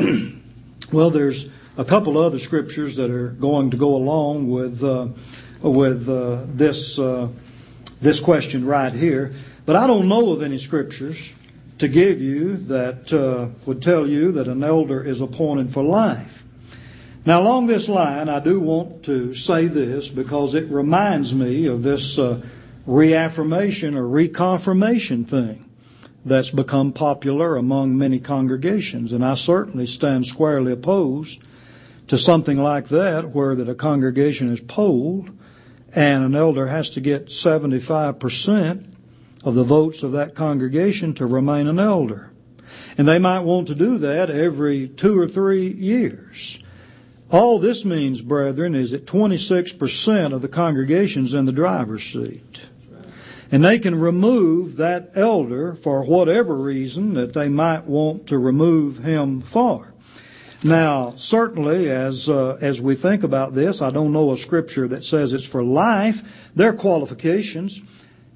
A: Well, there's a couple other scriptures that are going to go along with uh, with uh, this uh, this question right here, but I don't know of any scriptures to give you that uh, would tell you that an elder is appointed for life. Now, along this line, I do want to say this because it reminds me of this uh, reaffirmation or reconfirmation thing that's become popular among many congregations. And I certainly stand squarely opposed to something like that, where that a congregation is polled and an elder has to get seventy-five percent of the votes of that congregation to remain an elder. And they might want to do that every two or three years. All this means, brethren, is that twenty-six percent of the congregation's in the driver's seat. And they can remove that elder for whatever reason that they might want to remove him for. Now, certainly, as uh, as we think about this, I don't know a scripture that says it's for life. There are qualifications.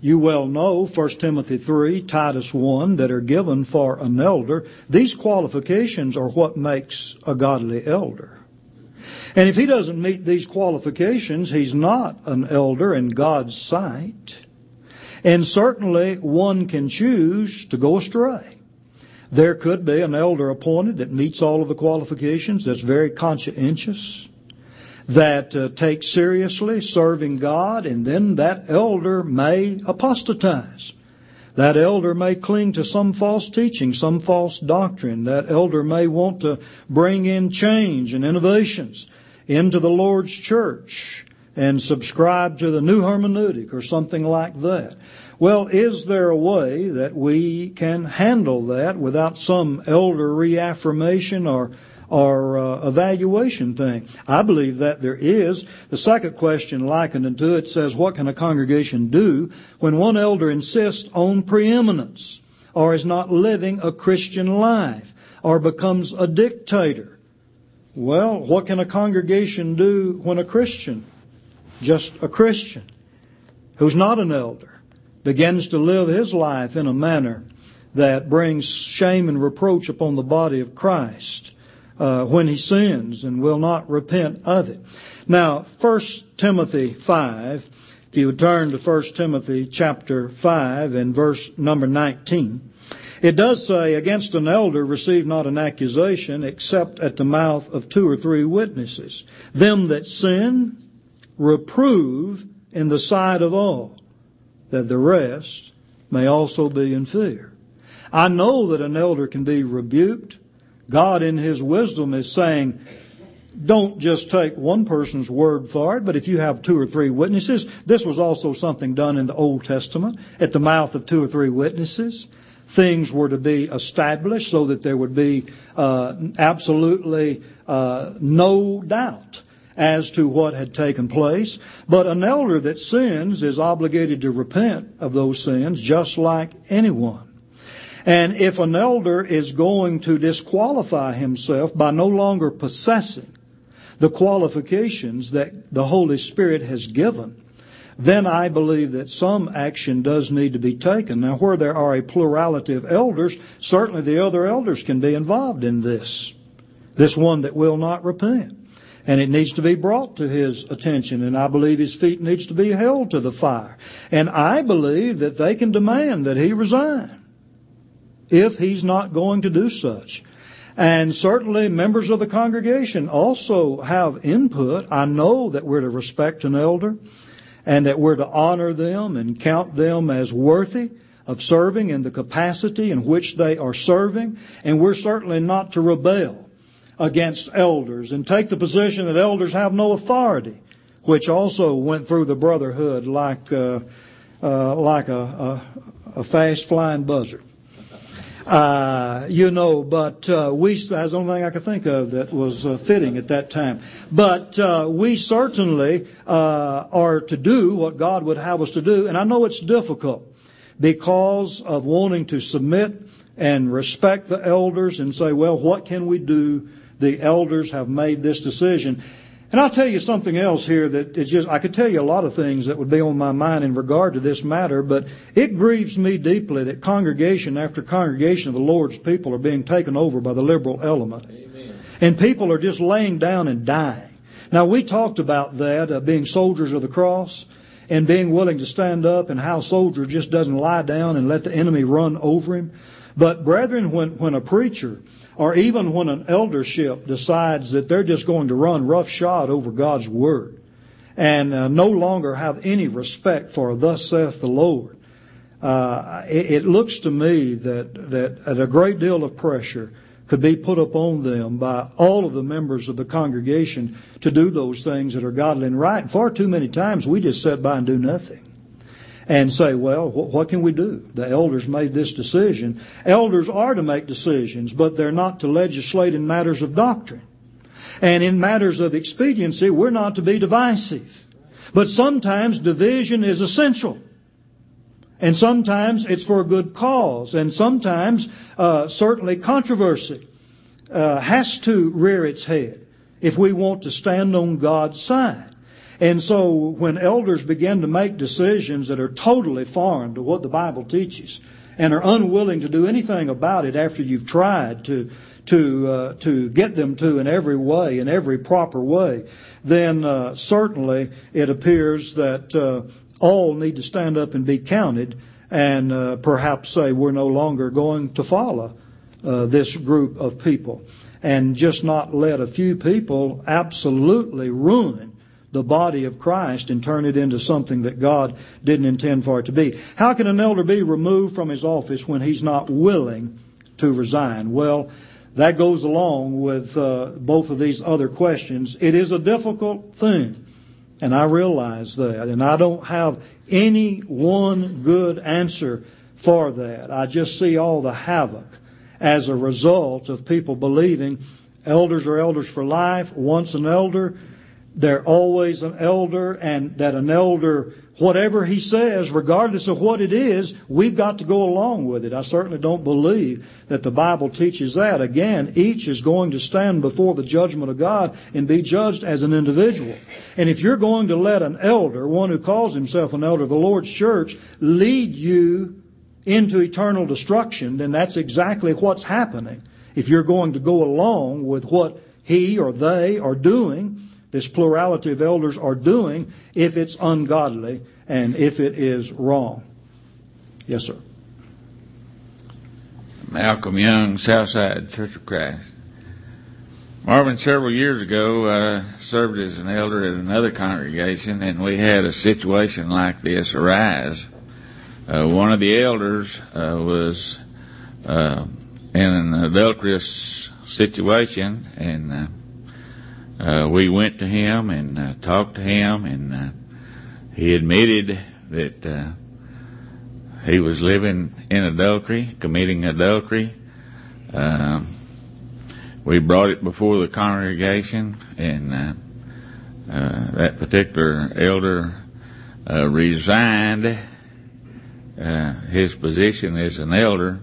A: You well know First Timothy three, Titus one, that are given for an elder. These qualifications are what makes a godly elder. And if he doesn't meet these qualifications, he's not an elder in God's sight. And certainly one can choose to go astray. There could be an elder appointed that meets all of the qualifications, that's very conscientious, that uh, takes seriously serving God, and then that elder may apostatize. That elder may cling to some false teaching, some false doctrine. That elder may want to bring in change and innovations into the Lord's church and subscribe to the new hermeneutic or something like that. Well, is there a way that we can handle that without some elder reaffirmation or or uh, evaluation thing? I believe that there is. The second question likened to it says, what can a congregation do when one elder insists on preeminence, or is not living a Christian life, or becomes a dictator? Well, what can a congregation do when a Christian, just a Christian, who's not an elder, begins to live his life in a manner that brings shame and reproach upon the body of Christ uh, when he sins and will not repent of it? Now, First Timothy five, if you would turn to First Timothy chapter five and verse number nineteen, it does say, against an elder receive not an accusation except at the mouth of two or three witnesses. Them that sin, reprove in the sight of all, that the rest may also be in fear. I know that an elder can be rebuked. God in His wisdom is saying, don't just take one person's word for it, but if you have two or three witnesses, this was also something done in the Old Testament, at the mouth of two or three witnesses. Things were to be established so that there would be uh, absolutely uh, no doubt as to what had taken place. But an elder that sins is obligated to repent of those sins just like anyone. And if an elder is going to disqualify himself by no longer possessing the qualifications that the Holy Spirit has given, then I believe that some action does need to be taken. Now, where there are a plurality of elders, certainly the other elders can be involved in this. This one that will not repent. And it needs to be brought to his attention, and I believe his feet needs to be held to the fire. And I believe that they can demand that he resign if he's not going to do such. And certainly members of the congregation also have input. I know that we're to respect an elder and that we're to honor them and count them as worthy of serving in the capacity in which they are serving. And we're certainly not to rebel against elders and take the position that elders have no authority, which also went through the brotherhood like uh, uh, like a, a, a fast-flying buzzard. Uh, you know, but uh, we, that's the only thing I could think of that was uh, fitting at that time. But uh, we certainly uh, are to do what God would have us to do. And I know it's difficult because of wanting to submit and respect the elders and say, well, what can we do? The elders have made this decision. And I'll tell you something else here that it's just, I could tell you a lot of things that would be on my mind in regard to this matter, but it grieves me deeply that congregation after congregation of the Lord's people are being taken over by the liberal element. Amen. And people are just laying down and dying. Now, we talked about that, uh, being soldiers of the cross and being willing to stand up, and how a soldier just doesn't lie down and let the enemy run over him. But brethren, when, when a preacher or even when an eldership decides that they're just going to run roughshod over God's Word and uh, no longer have any respect for thus saith the Lord, uh, it, it looks to me that, that a great deal of pressure could be put upon them by all of the members of the congregation to do those things that are godly and right. And far too many times we just sit by and do nothing and say, well, what can we do? The elders made this decision. Elders are to make decisions, but they're not to legislate in matters of doctrine. And in matters of expediency, we're not to be divisive. But sometimes division is essential. And sometimes it's for a good cause. And sometimes, uh, certainly controversy uh, has to rear its head if we want to stand on God's side. And so when elders begin to make decisions that are totally foreign to what the Bible teaches and are unwilling to do anything about it after you've tried to to uh, to get them to in every way, in every proper way, then uh, certainly it appears that uh, all need to stand up and be counted and uh, perhaps say we're no longer going to follow uh, this group of people, and just not let a few people absolutely ruin the body of Christ and turn it into something that God didn't intend for it to be. How can an elder be removed from his office when he's not willing to resign? Well, that goes along with uh, both of these other questions. It is a difficult thing, and I realize that, and I don't have any one good answer for that. I just see all the havoc as a result of people believing elders are elders for life. Once an elder, they're always an elder, and that an elder, whatever he says, regardless of what it is, we've got to go along with it. I certainly don't believe that the Bible teaches that. Again, each is going to stand before the judgment of God and be judged as an individual. And if you're going to let an elder, one who calls himself an elder of the Lord's church, lead you into eternal destruction, then that's exactly what's happening. If you're going to go along with what he or they are doing, this plurality of elders are doing, if it's ungodly and if it is wrong. Yes, sir.
H: Malcolm Young, Southside Church of Christ. Marvin, several years ago, uh, served as an elder at another congregation, and we had a situation like this arise. Uh, one of the elders uh, was uh, in an adulterous situation, and uh, Uh, we went to him and uh, talked to him, and uh, he admitted that uh, he was living in adultery, committing adultery. Uh, we brought it before the congregation, and uh, uh, that particular elder uh, resigned uh, his position as an elder.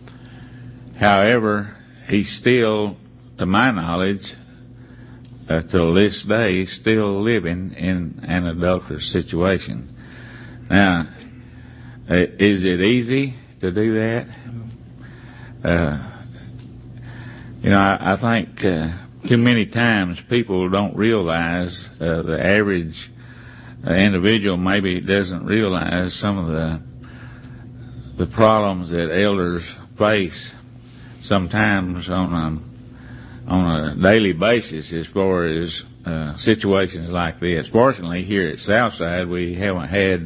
H: However, he's still, to my knowledge, Uh, till this day, still living in an adulterous situation. Now, uh, is it easy to do that? Uh, you know, I, I think uh, too many times people don't realize, uh, the average uh, individual maybe doesn't realize some of the the problems that elders face sometimes on a on a daily basis as far as uh, situations like this. Fortunately, here at Southside, we haven't had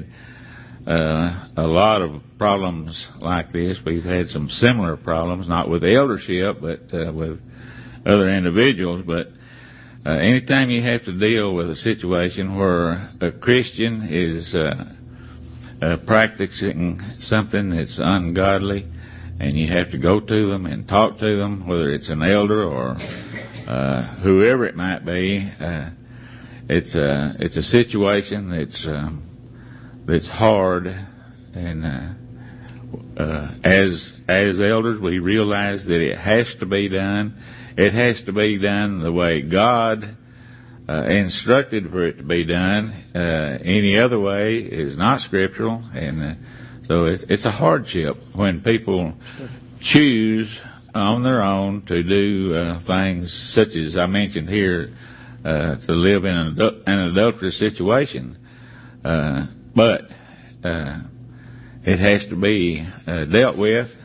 H: uh, a lot of problems like this. We've had some similar problems, not with eldership, but uh, with other individuals. But uh, anytime you have to deal with a situation where a Christian is uh, uh, practicing something that's ungodly, and you have to go to them and talk to them, whether it's an elder or uh, whoever it might be. Uh, it's a it's a situation that's uh, that's hard, and uh, uh, as as elders, we realize that it has to be done. It has to be done the way God uh, instructed for it to be done. Uh, any other way is not scriptural, and uh, so it's, it's a hardship when people choose on their own to do uh, things such as I mentioned here, uh, to live in an, adul- an adulterous situation. Uh, but uh, it has to be uh, dealt with,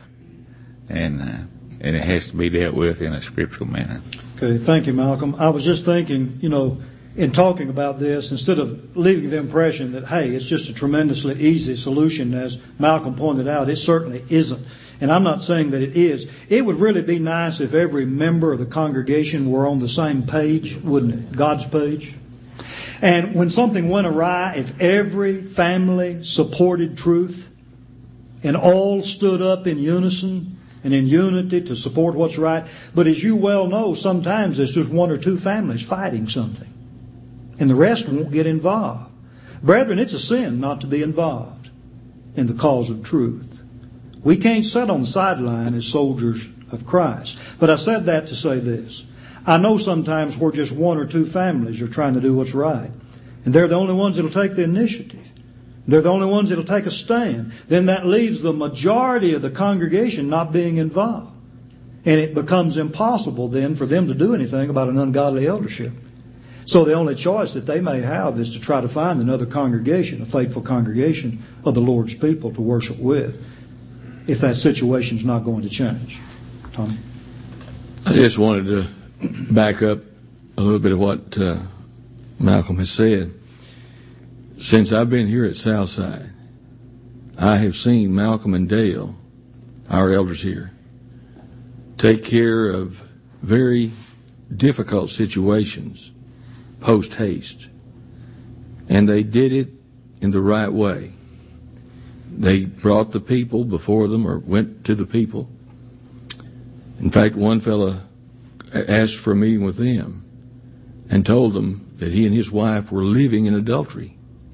H: and uh, and it has to be dealt with in a scriptural manner.
A: Okay, thank you, Malcolm. I was just thinking, you know, in talking about this, instead of leaving the impression that, hey, it's just a tremendously easy solution, as Malcolm pointed out, it certainly isn't. And I'm not saying that it is. It would really be nice if every member of the congregation were on the same page, wouldn't it? God's page. And when something went awry, if every family supported truth and all stood up in unison and in unity to support what's right. But as you well know, sometimes there's just one or two families fighting something, and the rest won't get involved. Brethren, it's a sin not to be involved in the cause of truth. We can't sit on the sideline as soldiers of Christ. But I said that to say this. I know sometimes where just one or two families are trying to do what's right, and they're the only ones that will take the initiative, they're the only ones that will take a stand, then that leaves the majority of the congregation not being involved. And it becomes impossible then for them to do anything about an ungodly eldership. So the only choice that they may have is to try to find another congregation, a faithful congregation of the Lord's people to worship with, if that situation is not going to change. Tommy?
C: I just wanted to back up a little bit of what uh, Malcolm has said. Since I've been here at Southside, I have seen Malcolm and Dale, our elders here, take care of very difficult situations post haste. And they did it in the right way. They brought the people before them, or went to the people. In fact, one fellow asked for a meeting with them and told them that he and his wife were living in adultery.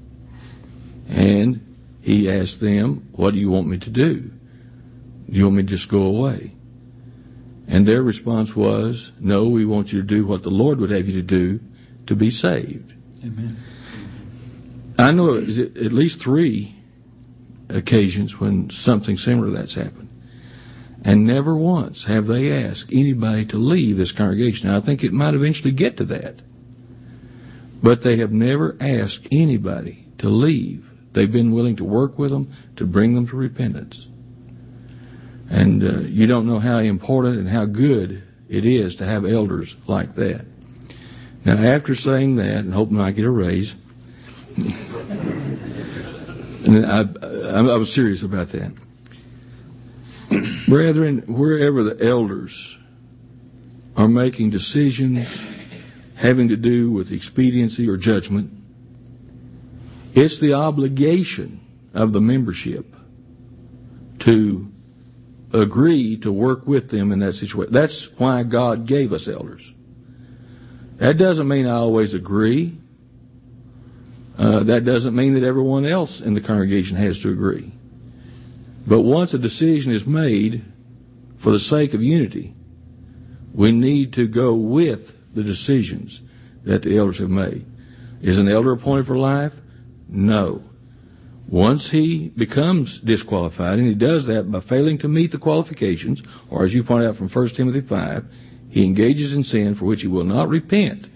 C: And he asked them, what do you want me to do? Do you want me to just go away? And their response was, no, we want you to do what the Lord would have you to do to be saved.
A: Amen.
C: I know at least three occasions when something similar to that's happened. And never once have they asked anybody to leave this congregation. Now, I think it might eventually get to that. But they have never asked anybody to leave. They've been willing to work with them to bring them to repentance. And uh, you don't know how important and how good it is to have elders like that. Now, after saying that, and hoping I get a raise, and I, I, I was serious about that. Brethren, wherever the elders are making decisions having to do with expediency or judgment, it's the obligation of the membership to agree to work with them in that situation. That's why God gave us elders. That doesn't mean I always agree. Uh, that doesn't mean that everyone else in the congregation has to agree. But once a decision is made for the sake of unity, we need to go with the decisions that the elders have made. Is an elder appointed for life? No. Once he becomes disqualified, and he does that by failing to meet the qualifications, or as you pointed out from First Timothy five, he engages in sin for which he will not repent,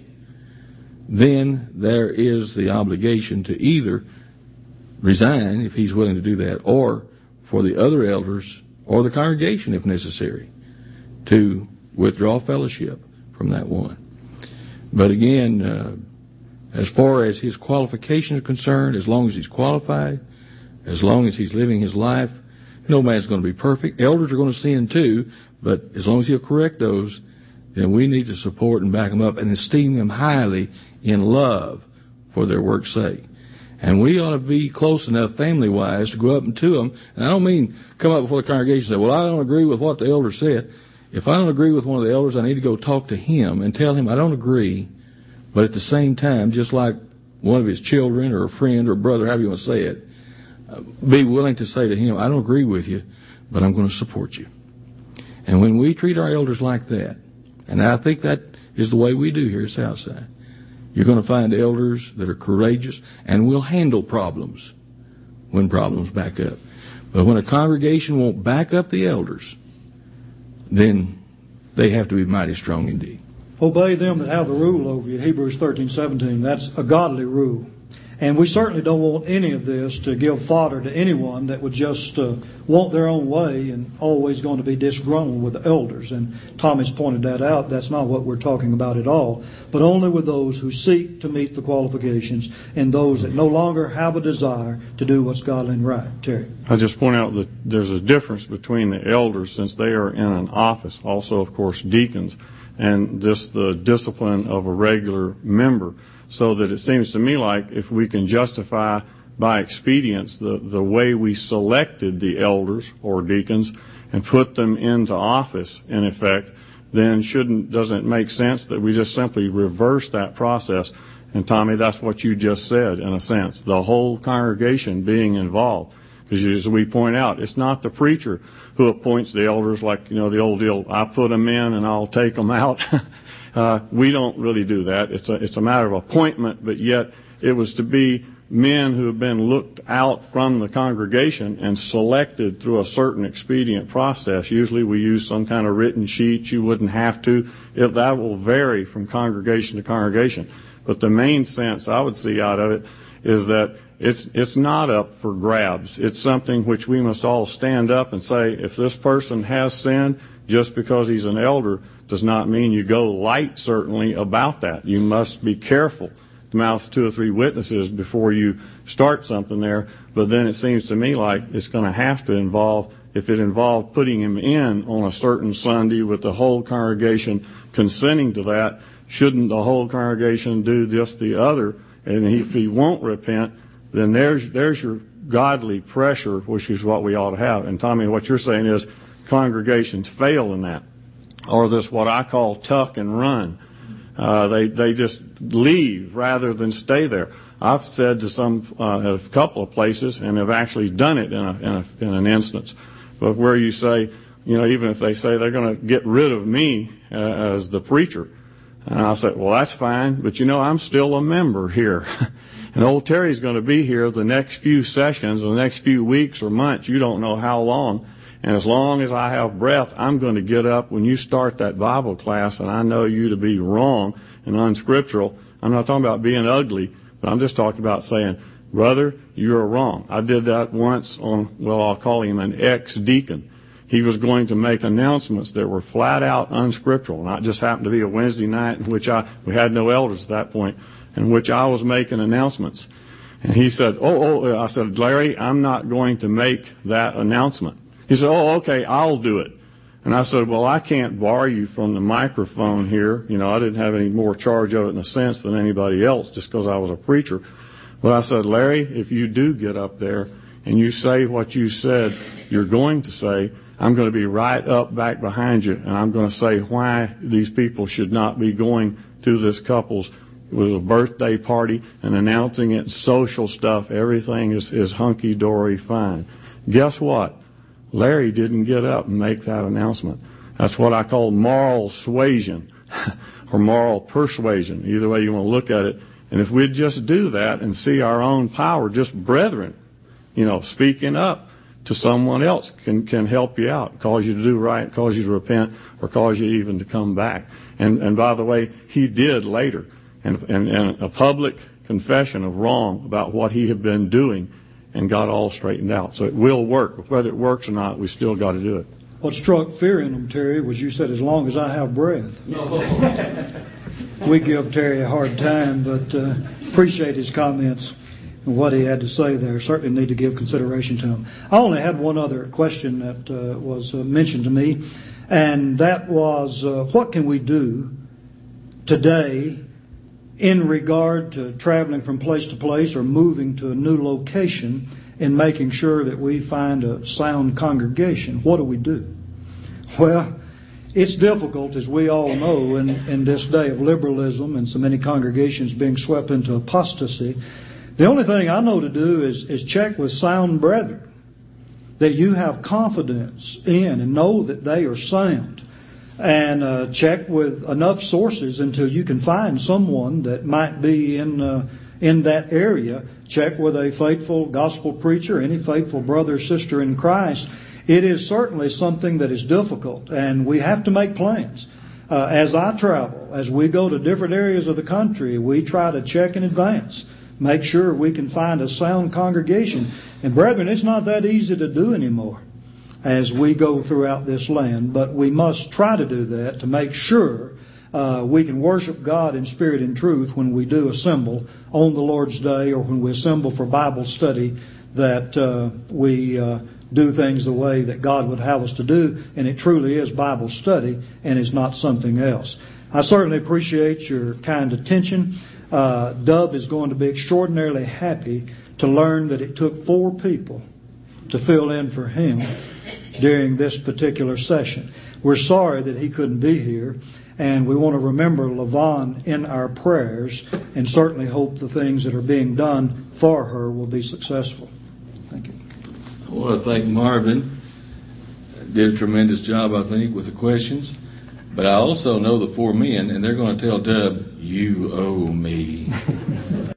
C: then there is the obligation to either resign, if he's willing to do that, or for the other elders or the congregation, if necessary, to withdraw fellowship from that one. But again, uh, as far as his qualifications are concerned, as long as he's qualified, as long as he's living his life, no man's going to be perfect. Elders are going to sin too, but as long as he'll correct those, then we need to support and back them up and esteem them highly in love for their work's sake. And we ought to be close enough family-wise to go up to them. And I don't mean come up before the congregation and say, well, I don't agree with what the elder said. If I don't agree with one of the elders, I need to go talk to him and tell him I don't agree. But at the same time, just like one of his children or a friend or a brother, however you want to say it, be willing to say to him, I don't agree with you, but I'm going to support you. And when we treat our elders like that, and I think that is the way we do here at Southside, you're going to find elders that are courageous and will handle problems when problems back up. But when a congregation won't back up the elders, then they have to be mighty strong indeed.
A: Obey them that have the rule over you, Hebrews thirteen seventeen. That's a godly rule. And we certainly don't want any of this to give fodder to anyone that would just uh, want their own way and always going to be disgruntled with the elders. And Tommy's pointed that out. That's not what we're talking about at all. But only with those who seek to meet the qualifications and those that no longer have a desire to do what's godly and right. Terry.
G: I just point out that there's a difference between the elders, since they are in an office, also, of course, deacons, and just the discipline of a regular member. So that it seems to me like if we can justify by expedience the, the way we selected the elders or deacons and put them into office, in effect, then shouldn't doesn't it make sense that we just simply reverse that process? And Tommy, that's what you just said, in a sense, the whole congregation being involved. Because as we point out, it's not the preacher who appoints the elders like, you know, the old deal, I put them in and I'll take them out. Uh, we don't really do that. It's a, it's a matter of appointment, but yet it was to be men who have been looked out from the congregation and selected through a certain expedient process. Usually we use some kind of written sheet. You wouldn't have to. It, that will vary from congregation to congregation. But the main sense I would see out of it is that it's it's not up for grabs. It's something which we must all stand up and say, if this person has sinned, just because he's an elder does not mean you go light, certainly, about that. You must be careful to mouth two or three witnesses before you start something there. But then it seems to me like it's going to have to involve, if it involved putting him in on a certain Sunday with the whole congregation consenting to that, shouldn't the whole congregation do just the other? And if he won't repent, then there's there's your godly pressure, which is what we ought to have. And Tommy, what you're saying is congregations fail in that, or this what I call tuck and run. Uh, they they just leave rather than stay there. I've said to some uh, a couple of places, and have actually done it in a, in, a, in an instance, but where you say, you know, even if they say they're going to get rid of me uh, as the preacher, and I'll say, well, that's fine, but you know, I'm still a member here. And old Terry's going to be here the next few sessions, the next few weeks or months. You don't know how long. And as long as I have breath, I'm going to get up when you start that Bible class, and I know you to be wrong and unscriptural. I'm not talking about being ugly, but I'm just talking about saying, brother, you're wrong. I did that once on, well, I'll call him an ex-deacon. He was going to make announcements that were flat out unscriptural. And it just happened to be a Wednesday night in which I, we had no elders at that point, in which I was making announcements. And he said, oh, oh, I said, Larry, I'm not going to make that announcement. He said, oh, okay, I'll do it. And I said, well, I can't bar you from the microphone here. You know, I didn't have any more charge of it in a sense than anybody else just because I was a preacher. But I said, Larry, if you do get up there and you say what you said you're going to say, I'm going to be right up back behind you, and I'm going to say why these people should not be going to this couple's with a birthday party and announcing it, social stuff. Everything is, is hunky-dory fine. Guess what? Larry didn't get up and make that announcement. That's what I call moral suasion or moral persuasion, either way you want to look at it. And if we'd just do that and see our own power, just brethren, you know, speaking up to someone else can, can help you out, cause you to do right, cause you to repent, or cause you even to come back. And, and by the way, he did later. And, and, and a public confession of wrong about what he had been doing, and got all straightened out. So it will work. But whether it works or not, we still got to do it.
A: What struck fear in them, Terry, was you said, as long as I have breath.
G: No.
A: We give Terry a hard time, but uh, appreciate his comments and what he had to say there. Certainly need to give consideration to him. I only had one other question that uh, was uh, mentioned to me, and that was, uh, what can we do today in regard to traveling from place to place or moving to a new location and making sure that we find a sound congregation? What do we do? Well, it's difficult, as we all know, in, in this day of liberalism and so many congregations being swept into apostasy. The only thing I know to do is, is check with sound brethren that you have confidence in and know that they are sound. And uh, check with enough sources until you can find someone that might be in uh, in that area. Check with a faithful gospel preacher, any faithful brother or sister in Christ. It is certainly something that is difficult, and we have to make plans. Uh, as I travel, as we go to different areas of the country, we try to check in advance, make sure we can find a sound congregation. And brethren, it's not that easy to do anymore as we go throughout this land, but we must try to do that to make sure uh, we can worship God in spirit and truth when we do assemble on the Lord's Day, or when we assemble for Bible study, that uh, we uh, do things the way that God would have us to do, and it truly is Bible study and is not something else. I certainly appreciate your kind attention. Uh, Dub is going to be extraordinarily happy to learn that it took four people to fill in for him during this particular session. We're sorry that he couldn't be here, and we want to remember LaVon in our prayers, and certainly hope the things that are being done for her will be successful. Thank you.
C: I want to thank Marvin. Did a tremendous job, I think, with the questions. But I also know the four men, and they're going to tell Dub, you owe me.